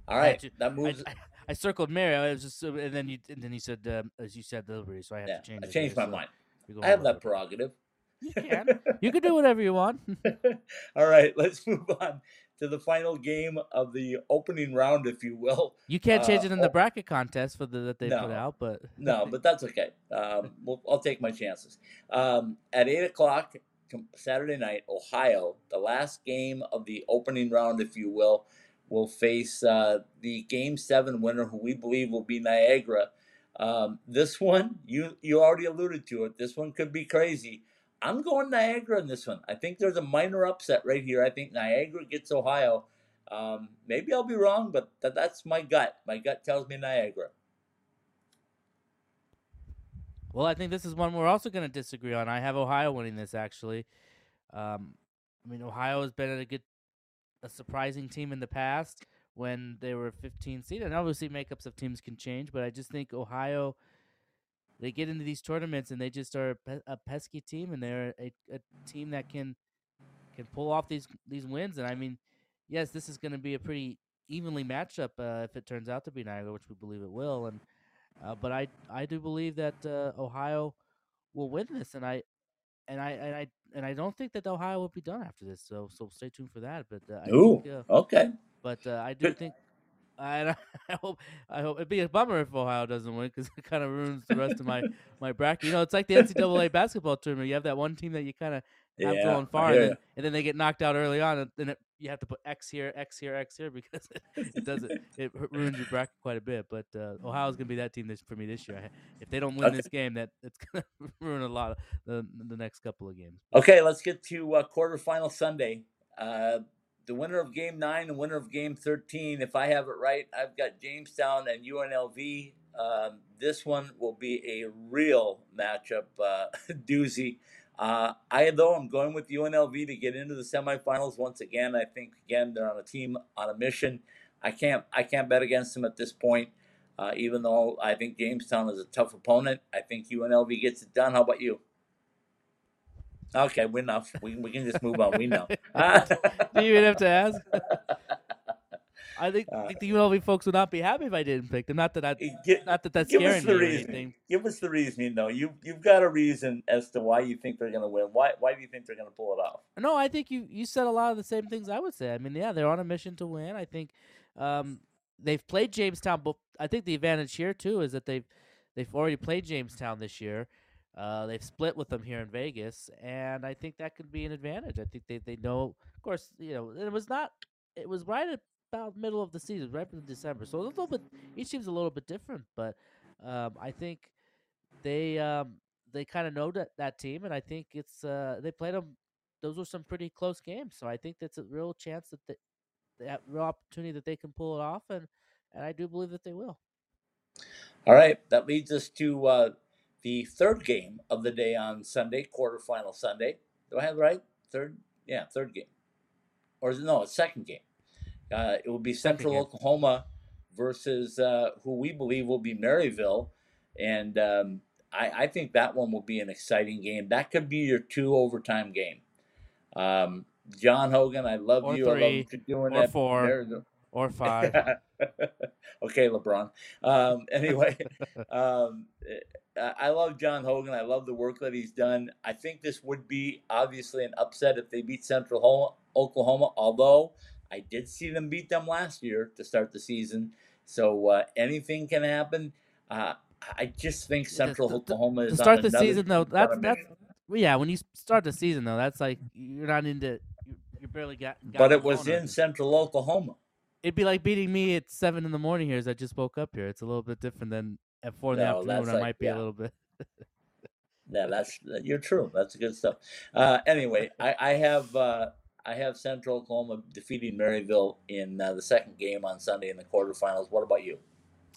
All I had right, to. that I, moves. I, I circled Mary. I was just, and then you, and then you said, um, as you said, Liberty. So I had Yeah, to change I it. changed here, my so mind. you're I going have with that it. prerogative. You can. You can do whatever you want. All right, let's move on to the final game of the opening round, if you will. You can't change Uh, it in the oh, bracket contest for the that they put no, out, but no, but that's okay. Um, we'll, I'll take my chances. Um, at eight o'clock tom- Saturday night, Ohio, the last game of the opening round, if you will, will face uh, the Game Seven winner, who we believe will be Niagara. Um, this one, you you already alluded to it. This one could be crazy. I'm going Niagara in this one. I think there's a minor upset right here. I think Niagara gets Ohio. Um, maybe I'll be wrong, but th- that's my gut. My gut tells me Niagara. well, I think this is one we're also going to disagree on. I have Ohio winning this actually. Um, I mean, Ohio has been a good, a surprising team in the past when they were fifteen seed, and obviously makeups of teams can change. But I just think Ohio, they get into these tournaments and they just are a, pe- a pesky team, and they're a, a team that can can pull off these these wins. And I mean, yes, this is going to be a pretty evenly matchup uh, if it turns out to be Niagara, which we believe it will. And uh, but I I do believe that uh, Ohio will win this, and I and I and I and I don't think that Ohio will be done after this. So so stay tuned for that. But uh, I think, Ooh, uh, okay. but uh, I do Good. think. I, I hope I hope it'd be a bummer if Ohio doesn't win because it kind of ruins the rest of my, my bracket. You know, it's like the N C double A basketball tournament. You have that one team that you kind of have Yeah, going I far, and hear you. then and then they get knocked out early on, and then it, you have to put X here, X here, X here because it, it does it it ru- ruins your bracket quite a bit. But uh, Ohio's gonna be that team this for me this year. I- If they don't win Okay. this game, that it's gonna ruin a lot of the the next couple of games. Okay, let's get to uh, quarterfinal Sunday. Uh, the winner of game nine and winner of game thirteen, if I have it right, I've got Jamestown and U N L V. Um, this one will be a real matchup uh, doozy. Uh, I, though, I'm going with U N L V to get into the semifinals once again. I think, again, they're on a team on a mission. I can't, I can't bet against them at this point, uh, even though I think Jamestown is a tough opponent. I think U N L V gets it done. How about you? Okay, we enough. We we can just move on. We know. Do you even have to ask? I think, Uh, I think the U N L V folks would not be happy if I didn't pick them. Not that I, give, not that that's give us scaring the me or reasoning. anything. Give us the reasoning, though. You you've got a reason as to why you think they're going to win. Why why do you think they're going to pull it off? No, I think you you said a lot of the same things I would say. I mean, yeah, they're on a mission to win. I think um, they've played Jamestown, but I think the advantage here too is that they've they've already played Jamestown this year. Uh, they've split with them here in Vegas, and I think that could be an advantage. I think they, they know, of course, you know, it was not, it was right at about middle of the season, right in December. So a little bit, each team's a little bit different, but um, I think they um, they kind of know that that team, and I think it's uh, they played them. Those were some pretty close games, so I think that's a real chance that they, they have real opportunity that they can pull it off, and and I do believe that they will. All right, that leads us to uh, the third game of the day on Sunday, quarterfinal Sunday. Do I have it right? Third, yeah, third game, or is it no? It's second game. Uh, it will be Second Central game. Oklahoma versus uh, who we believe will be Maryville, and um, I, I think that one will be an exciting game. That could be your two overtime game. Um, John Hogan, I love Or you. I love three, what you're doing or at four, Maryville. or five. Okay, LeBron. Um, anyway, um, I I love John Hogan. I love the work that he's done. I think this would be obviously an upset if they beat Central Ho- Oklahoma, although I did see them beat them last year to start the season. So uh, anything can happen. Uh, I just think The- Central the- the- Oklahoma to is on start the another season though, team on that's a that's mission. well, yeah. When you s- start the season though, that's like you're not into you, you barely got. But gotten it was going or in Central Oklahoma. It'd be like beating me at seven in the morning here as I just woke up here. It's a little bit different than at four in the No, afternoon that's when I like, might be a yeah. little bit. Yeah, that's you're true. That's good stuff. Uh, anyway, I, I have uh, I have Central Oklahoma defeating Maryville in uh, the second game on Sunday in the quarterfinals. What about you?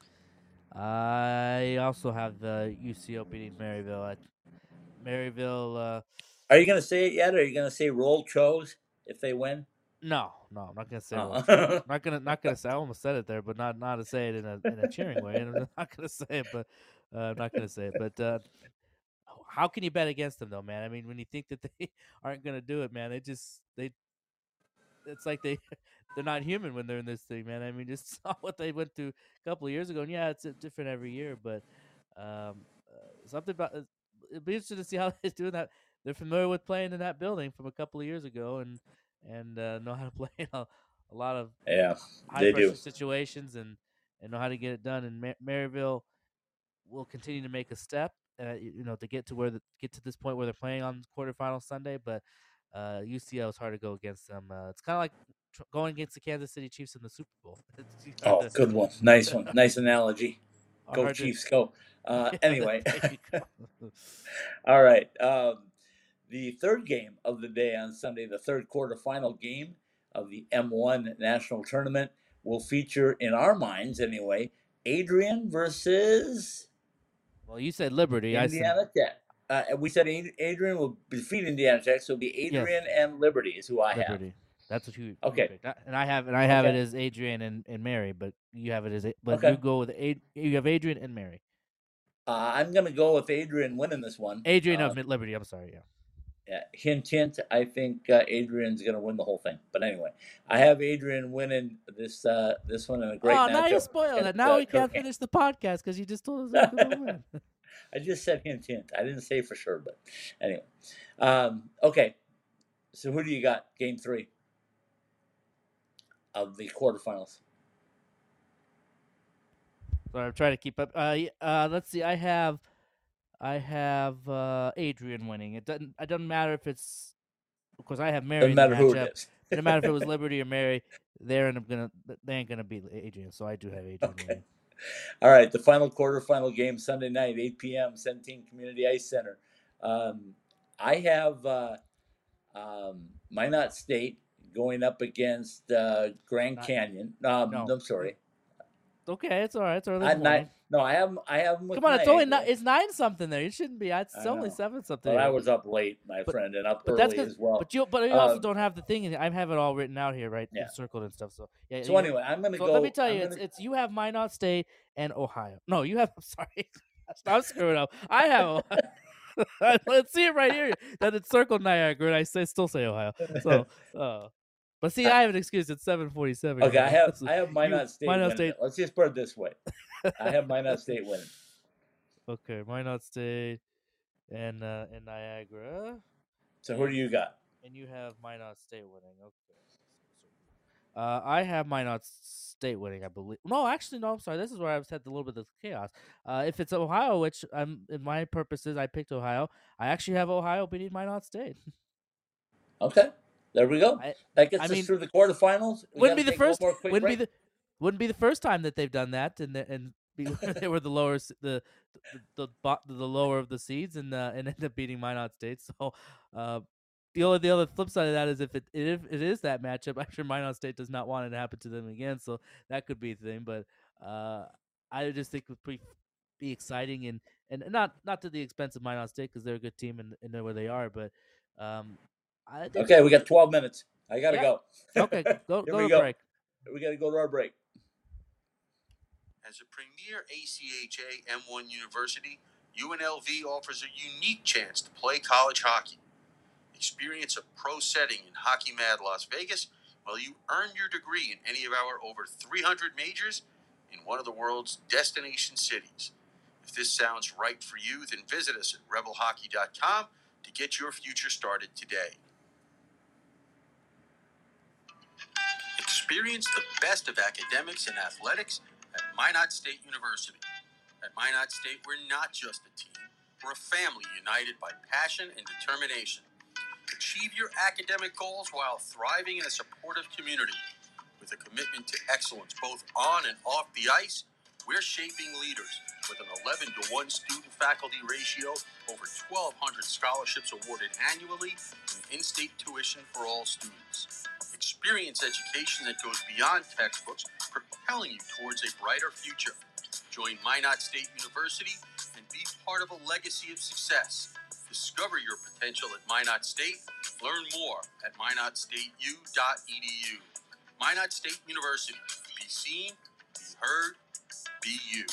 I also have the U C O beating Maryville. At Maryville, uh, Are you going to say it yet, or are you going to say roll Chos if they win? no, no, I'm not gonna say Uh, Roll Not gonna, not gonna say. I almost said it there, but not, not to say it in a in a cheering way. And I'm not gonna say it, but uh, I'm not gonna say it. But uh, how can you bet against them though, man? I mean, when you think that they aren't gonna do it, man, they just they it's like they they're not human when they're in this thing, man. I mean, just saw what they went through a couple of years ago, and yeah, it's uh, different every year, but um, uh, something about uh, it'd be interesting to see how they're doing that. They're familiar with playing in that building from a couple of years ago, and and uh, know how to play in a, a lot of Yeah, high they do. pressure situations, and and know how to get it done. And Mar- Maryville will continue to make a step, uh, you, you know, to get to where the, get to this point where they're playing on quarterfinal Sunday. But uh, U C L is hard to go against them. Uh, it's kind of like tr- going against the Kansas City Chiefs in the Super Bowl. It's hard Oh, to, good one. Nice one. Nice analogy. Go hard to Chiefs, go. Uh, yeah, anyway, there you go. all right. Um, the third game of the day on Sunday, the third quarterfinal game of the M one National Tournament, will feature, in our minds anyway, Adrian versus Well, you said Liberty. I said Indiana Tech. Uh, we said Ad- Adrian will defeat Indiana Tech, so it'll be yes, Adrian and Liberty is who I have. Liberty. That's what you, you Okay. picked, I- and I have and I have Okay. it as Adrian and, and Mary, but you have it as A- but Okay. you go with Ad, you have Adrian and Mary. Uh, I'm going to go with Adrian winning this one. Adrian Uh, of Mid- Liberty. I'm sorry. Yeah. Yeah, hint, hint. I think uh, Adrian's going to win the whole thing. But anyway, I have Adrian winning this uh, this one in a great Oh, matchup. now you spoiled it. against, Now uh, we can't Kirkham. finish the podcast because you just told us who's going to win. I just said hint, hint. I didn't say for sure, but anyway. Um, okay, so who do you got? Game three of the quarterfinals. So I'm trying to keep up. Uh, y- uh, let's see. I have, I have uh, Adrian winning. It doesn't. It doesn't matter if it's. Of course, I have Mary Doesn't in the matter who it matchup. is. It doesn't matter if it was Liberty or Mary. They're and I'm gonna. They ain't gonna beat Adrian. So I do have Adrian Okay. winning. All right, the final quarterfinal game Sunday night, eight p.m. Centene Community Ice Center. Um, I have uh, um, Minot State going up against uh, Grand Not- Canyon. Um, no. I'm sorry. Okay, it's all right. It's early I, in the morning. no, I have I have them with Come on, it's only Niagara, ni- it's nine something there. It shouldn't be. It's I only know. seven something. but I here. was up late, my But- friend, and up But that's early because. as well. But you. But you also Um, don't have the thing. in- I have it all written out here, right? Yeah. Circled and stuff. So yeah. So you- anyway, I'm gonna So go. let me tell I'm you, it's, gonna- it's you have Minot State and Ohio. No, you have. I'm sorry, stop screwing up. I have. Ohio. Let's see it right here that it's circled Niagara, and I say still say Ohio. So, uh, but see, I have an excuse. It's seven forty-seven. okay, I have So I have Minot you- State Minot winning. State. It. Let's just put it this way. I have Minot State winning. Okay, Minot State and uh, and Niagara, So who do you got? and you have Minot State winning. Okay. Uh, I have Minot State winning, I believe. No, actually, no. I'm sorry. This is where I've had a little bit of chaos. Uh, if it's Ohio, which I'm in my purposes, I picked Ohio. I actually have Ohio beating Minot State. Okay, there we go. I- That gets I us mean, through the quarterfinals. We wouldn't gotta be the take one first. more quick Wouldn't be break. the. Wouldn't be the first time that they've done that, and the, and be, they were the lower s- the the the, bot, the lower of the seeds, and uh, and end up beating Minot State. So, uh, the only the other flip side of that is if it if it is that matchup, I'm sure Minot State does not want it to happen to them again. So that could be a thing. But uh, I just think it would pretty, be exciting and, and not not to the expense of Minot State because they're a good team and, and know where they are. But um, I think, Okay, we got twelve minutes. I gotta Yeah. go. okay, go Here go we to go. break. We gotta go to our break. As a premier A C H A M one university, U N L V offers a unique chance to play college hockey. Experience a pro setting in Hockey Mad Las Vegas while you earn your degree in any of our over three hundred majors in one of the world's destination cities. If this sounds right for you, then visit us at rebel hockey dot com to get your future started today. Experience the best of academics and athletics at Minot State University. At Minot State, we're not just a team, we're a family united by passion and determination. Achieve your academic goals while thriving in a supportive community. With a commitment to excellence both on and off the ice, we're shaping leaders. With an eleven to one student-faculty ratio, over twelve hundred scholarships awarded annually, and in-state tuition for all students. Experience education that goes beyond textbooks, propelling you towards a brighter future. Join Minot State University and be part of a legacy of success. Discover your potential at Minot State. Learn more at minot state u dot e d u. Minot State University. Be seen, be heard, be you.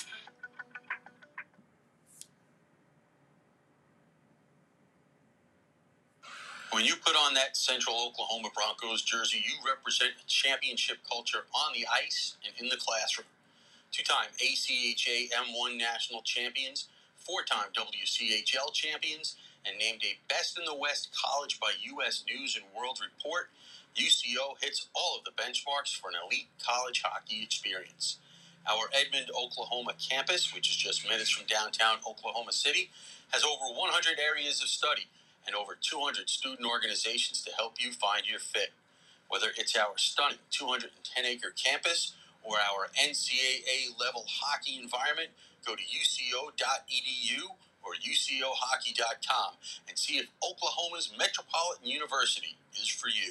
When you put on that Central Oklahoma Broncos jersey, you represent a championship culture on the ice and in the classroom. Two-time A C H A M one national champions, four-time W C H L champions, and named a Best in the West college by U S News and World Report, U C O hits all of the benchmarks for an elite college hockey experience. Our Edmond, Oklahoma campus, which is just minutes from downtown Oklahoma City, has over one hundred areas of study and over two hundred student organizations to help you find your fit. Whether it's our stunning two hundred ten acre campus or our N C double A level hockey environment, go to U C O dot E D U or U C O hockey dot com and see if Oklahoma's Metropolitan University is for you.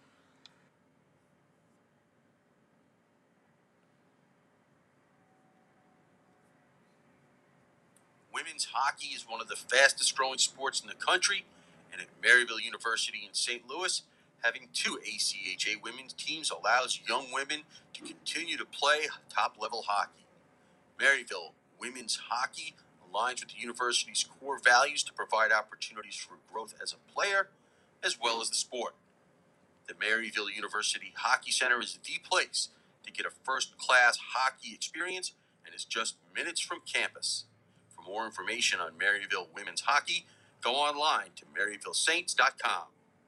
Women's hockey is one of the fastest growing sports in the country, and at Maryville University in Saint Louis, having two A C H A women's teams allows young women to continue to play top-level hockey. Maryville women's hockey aligns with the university's core values to provide opportunities for growth as a player, as well as the sport. The Maryville University Hockey Center is the place to get a first-class hockey experience and is just minutes from campus. For more information on Maryville women's hockey, go online to maryville saints dot com.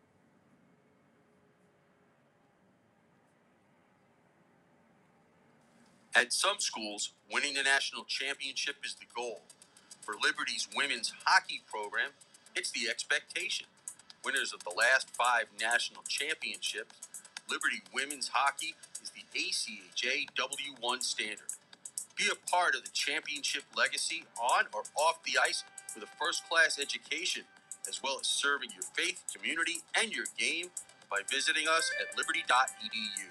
At some schools, winning the national championship is the goal. For Liberty's women's hockey program, it's the expectation. Winners of the last five national championships, Liberty women's hockey is the A C H A W one standard. Be a part of the championship legacy on or off the ice with a first-class education, as well as serving your faith, community, and your game by visiting us at liberty dot e d u.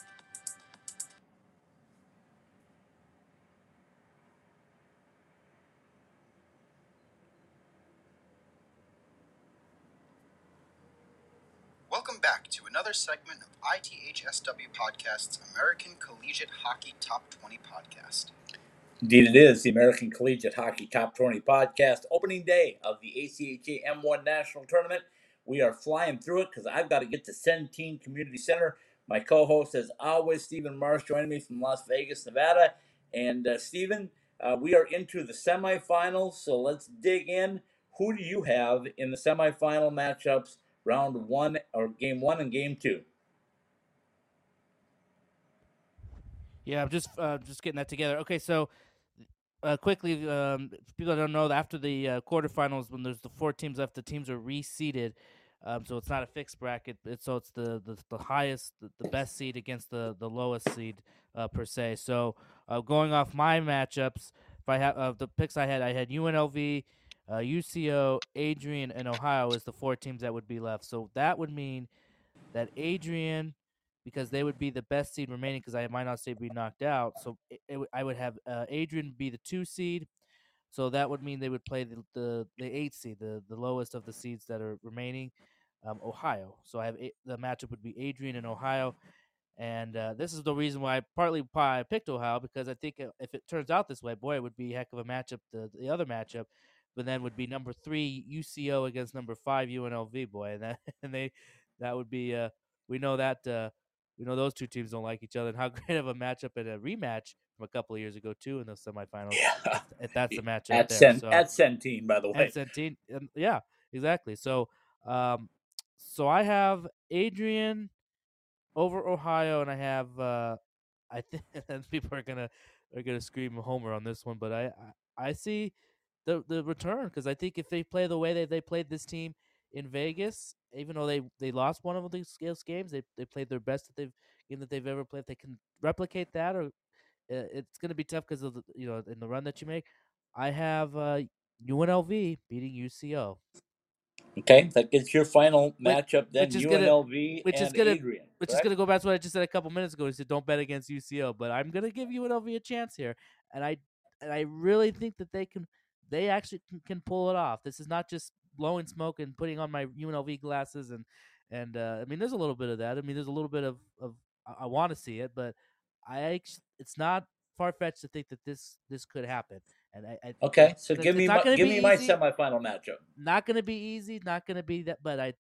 Welcome back to another segment of I T H S W Podcast's American Collegiate Hockey Top twenty Podcast. Indeed it is, the American Collegiate Hockey Top twenty Podcast, opening day of the A C H A M one National Tournament. We are flying through it because I've got to get to Centene Community Center. My co-host, as always, Stephen Marsh, joining me from Las Vegas, Nevada. And uh, Stephen, uh, we are into the semifinals, so let's dig in. Who do you have in the semifinal matchups, round one, or game one and game two? Yeah, I'm just uh, just getting that together. Okay, so uh, quickly, um, people don't know that after the uh, quarterfinals, when there's the four teams left, the teams are reseeded. Um, so it's not a fixed bracket. It's, so it's the, the, the highest, the, the best seed against the, the lowest seed uh, per se. So uh, going off my matchups, if I have uh, the picks I had, I had U N L V, uh, U C O, Adrian, and Ohio as the four teams that would be left. So that would mean that Adrian, because they would be the best seed remaining, because I might not say be knocked out. So it, it, I would have uh, Adrian be the two seed. So that would mean they would play the the, the eight seed, the, the lowest of the seeds that are remaining, um, Ohio. So I have a, the matchup would be Adrian and Ohio, and uh, this is the reason why partly why I picked Ohio, because I think if it turns out this way, boy, it would be a heck of a matchup. The the other matchup, but then would be number three U C O against number five U N L V, boy, and that and they that would be uh, we know that. Uh, We know those two teams don't like each other, and how great of a matchup and a rematch from a couple of years ago too in the semifinals. Yeah. If, if that's the matchup At, there. Cent- so, at Centene, by the way. At Centene, um, yeah, exactly. So, um, so I have Adrian over Ohio, and I have uh, I think and people are gonna are gonna scream Homer on this one, but I I, I see the the return, because I think if they play the way that they played this team in Vegas, even though they, they lost one of these games, they they played their best that they've game that they've ever played. If they can replicate that, or uh, it's going to be tough because of the, you know, in the run that you make. I have uh, U N L V beating U C O. Okay, that gets your final Which- matchup then, which is U gonna- N L V which is and gonna- Adrian. Which correct? is going to go back to what I just said a couple minutes ago. He said, "Don't bet against U C O," but I'm going to give U N L V a chance here, and I and I really think that they can. They actually can, can pull it off. This is not just blowing smoke and putting on my U N L V glasses, and and uh, I mean, there's a little bit of that. I mean, there's a little bit of of I, I want to see it, but I it's not far fetched to think that this this could happen. And I, I Okay, it's so gonna- give it's me not my, gonna give be me my easy. semifinal matchup. Not going to be easy. Not going to be that, but I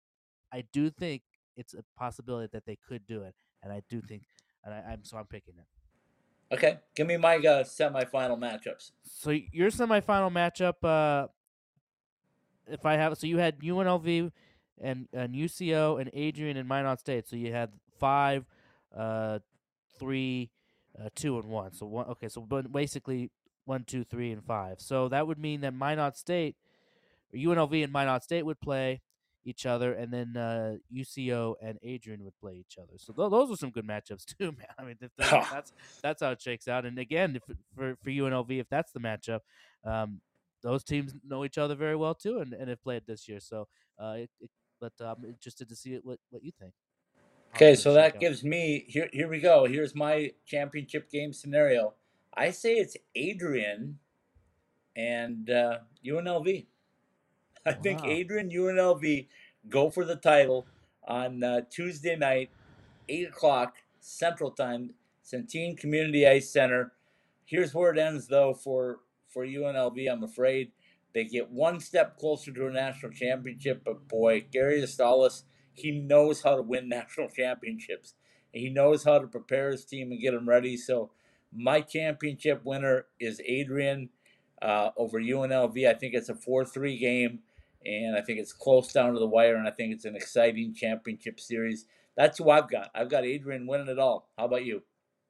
I do think it's a possibility that they could do it, and I do think, and I, I'm so I'm picking it. Okay, give me my uh, semifinal matchups. So your semifinal matchup, uh, if I have, so you had U N L V and and U C O and Adrian and Minot State. So you had five, uh, three, uh, two, and one. So one. Okay, so but basically one, two, three, and five. So that would mean that Minot State, or U N L V and Minot State would play each other, and then uh, U C O and Adrian would play each other. So th- those are some good matchups too, man. I mean, if that, that's that's how it shakes out. And again, if, for for U N L V, if that's the matchup, um, those teams know each other very well too, and, and have played this year. So, uh, it, it, but uh, I'm interested to see it, what what you think. Okay, so that gives me here. Here we go. Here's my championship game scenario. I say it's Adrian and uh, U N L V. I wow. think Adrian U N L V go for the title on uh, Tuesday night, eight o'clock Central Time, Centene Community Ice Center. Here's where it ends, though, for for U N L V. I'm afraid they get one step closer to a national championship. But boy, Gary Astalis, he knows how to win national championships. He knows how to prepare his team and get them ready. So my championship winner is Adrian uh, over U N L V. I think it's a four three game. And I think it's close down to the wire, and I think it's an exciting championship series. That's who I've got. I've got Adrian winning it all. How about you?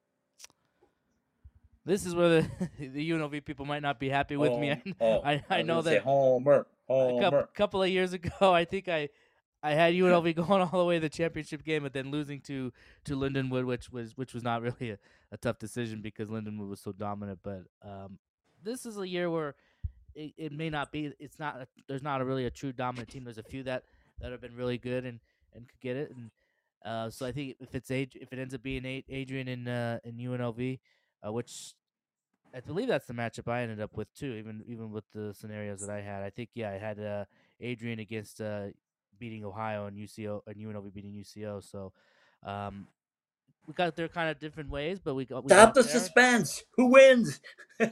This is where the, the U N L V people might not be happy with oh, me. I, oh, I, I, I know that say Homer, Homer. A couple, couple of years ago, I think I, I had U N L V going all the way to the championship game, but then losing to, to Lindenwood, which was which was not really a, a tough decision because Lindenwood was so dominant. But um, this is a year where it, it may not be. It's not. A, there's not a really a true dominant team. There's a few that, that have been really good and, and could get it. And uh, so I think if it's if it ends up being Adrian and uh, and U N L V, uh, which I believe that's the matchup I ended up with too. Even even with the scenarios that I had, I think yeah, I had uh, Adrian against uh, beating Ohio and U C O and U N L V beating U C O. So. Um, we got there kind of different ways, but we got we stop got the there. suspense. Who wins?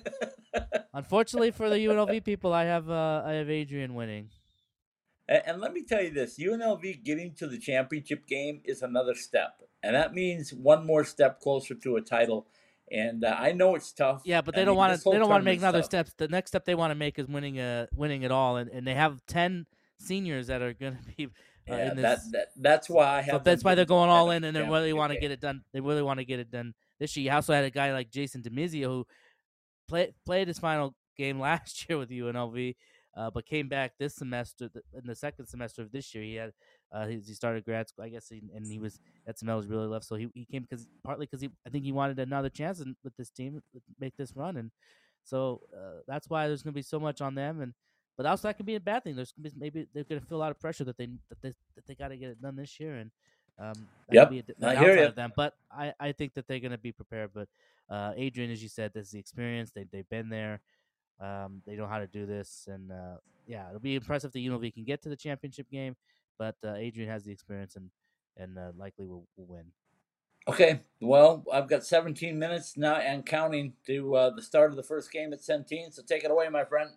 Unfortunately for the U N L V people, I have uh, I have Adrian winning. And, and let me tell you this: U N L V getting to the championship game is another step, and that means one more step closer to a title. And uh, I know it's tough. Yeah, but they I don't want to. They don't want to make another tough. steps. The next step they want to make is winning a winning it all, and, and they have ten seniors that are going to be. Uh, yeah, in this. that, that that's why I have. So that's why they're going all in, and they really want to get it done. They really want to get it done this year. You also had a guy like Jason Demizio who played played his final game last year with U N L V, uh, but came back this semester in the second semester of this year. He had uh, he, he started grad school, I guess, he, and he was at some else really left. So he, he came because partly because he I think he wanted another chance in, with this team to make this run, and so uh, that's why there's going to be so much on them. And but also that could be a bad thing. There's gonna be, maybe they're going to feel a lot of pressure that they that they that they got to get it done this year, and um, that yep, could be a, a a downside of them. But I, I think that they're going to be prepared. But uh, Adrian, as you said, this is the experience. They they've been there. Um, they know how to do this, and uh, yeah, it'll be impressive that U N L V can get to the championship game. But uh, Adrian has the experience and and uh, likely will, will win. Okay, well, I've got seventeen minutes now and counting to uh, the start of the first game at Centene. So take it away, my friend.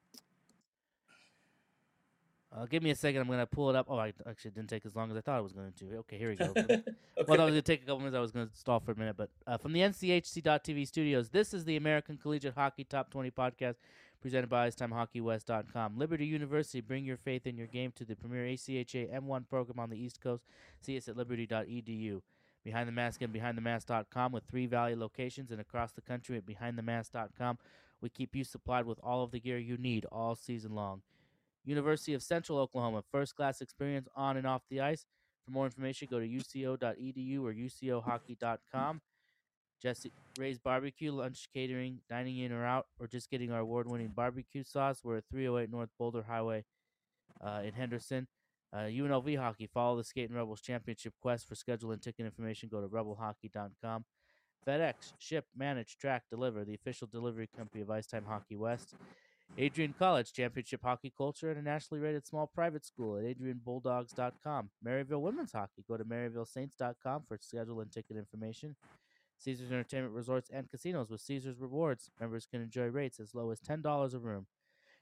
Uh, give me a second. I'm going to pull it up. Oh, I actually didn't take as long as I thought it was going to. Okay, here we go. okay. Well, I was going to take a couple minutes. I was going to stall for a minute. But uh, from the N C H C dot T V studios, this is the American Collegiate Hockey Top twenty podcast presented by ice time hockey west dot com. Liberty University, bring your faith in your game to the premier A C H A M one program on the East Coast. See us at liberty dot e d u. Behind the Mask and behind the mask dot com with three Valley locations and across the country at behind the mask dot com. We keep you supplied with all of the gear you need all season long. University of Central Oklahoma, first-class experience on and off the ice. For more information, go to u c o dot e d u or u c o hockey dot com. Jesse Ray's Barbecue, lunch, catering, dining in or out, or just getting our award-winning barbecue sauce. We're at three oh eight North Boulder Highway uh, in Henderson. Uh, U N L V Hockey, follow the Skating Rebels Championship quest. For schedule and ticket information, go to rebel hockey dot com. FedEx, ship, manage, track, deliver, the official delivery company of Ice Time Hockey West. Adrian College, championship hockey culture, and a nationally rated small private school at adrian bulldogs dot com. Maryville Women's Hockey, go to maryville saints dot com for schedule and ticket information. Caesars Entertainment Resorts and Casinos with Caesars Rewards. Members can enjoy rates as low as ten dollars a room.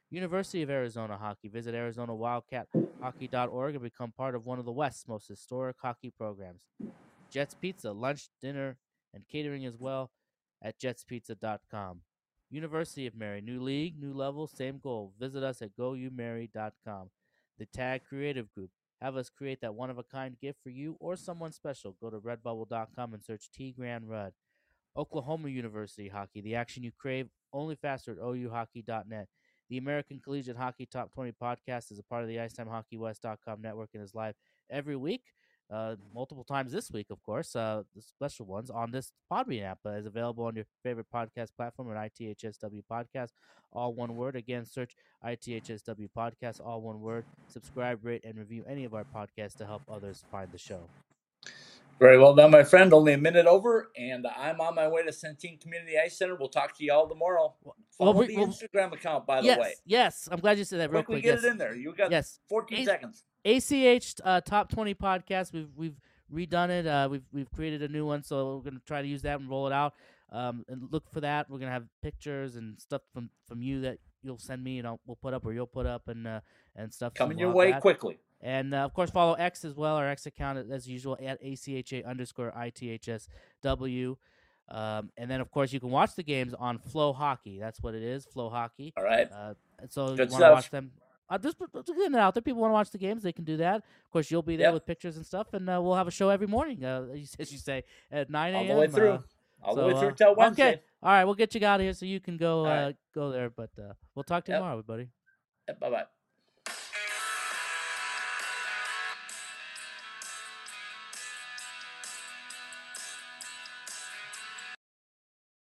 University of Arizona Hockey. Visit Arizona Wildcat Hockey dot org and become part of one of the West's most historic hockey programs. Jets Pizza, lunch, dinner, and catering as well at jets pizza dot com. University of Mary, new league, new level, same goal. Visit us at go u mary dot com. The Tag Creative Group. Have us create that one-of-a-kind gift for you or someone special. Go to redbubble dot com and search T Grand Rudd. Oklahoma University Hockey, the action you crave, only faster at o u hockey dot net. The American Collegiate Hockey Top twenty podcast is a part of the ice time hockey west dot com network and is live every week, uh, multiple times this week, of course. Uh, the special ones on this Podbean app uh, is available on your favorite podcast platform at I T H S W Podcast, all one word. Again, search I T H S W Podcast, all one word. Subscribe, rate, and review any of our podcasts to help others find the show. Very well done, my friend. Only a minute over, and I'm on my way to Centene Community Ice Center. We'll talk to you all tomorrow. Follow well, we, the well, Instagram account, by the yes, way. Yes, I'm glad you said that real Quickly quick. get Yes. it in there. You got yes. fourteen A- seconds. A C H uh, Top twenty Podcast. We've we've redone it. Uh, we've we've created a new one, so we're gonna try to use that and roll it out. Um, and look for that. We're gonna have pictures and stuff from, from you that you'll send me, and I'll, we'll put up or you'll put up and uh, and stuff. Coming so your we'll way that. quickly. And, uh, of course, follow X as well, our X account as usual, at A C H A underscore I T H S W. Um, and then, of course, you can watch the games on Flow Hockey. That's what it is, Flow Hockey. All right. Uh, and so Good you want to watch stuff. them. Uh, just put it out there. People want to watch the games, they can do that. Of course, you'll be there Yep. with pictures and stuff, and uh, we'll have a show every morning, uh, as you say, at nine a.m. All the way through. Uh, All so, the way through uh, till Wednesday. Okay. All right, we'll get you out of here so you can go All uh, right. go there. But uh, we'll talk to you Yep. tomorrow, everybody. Bye-bye.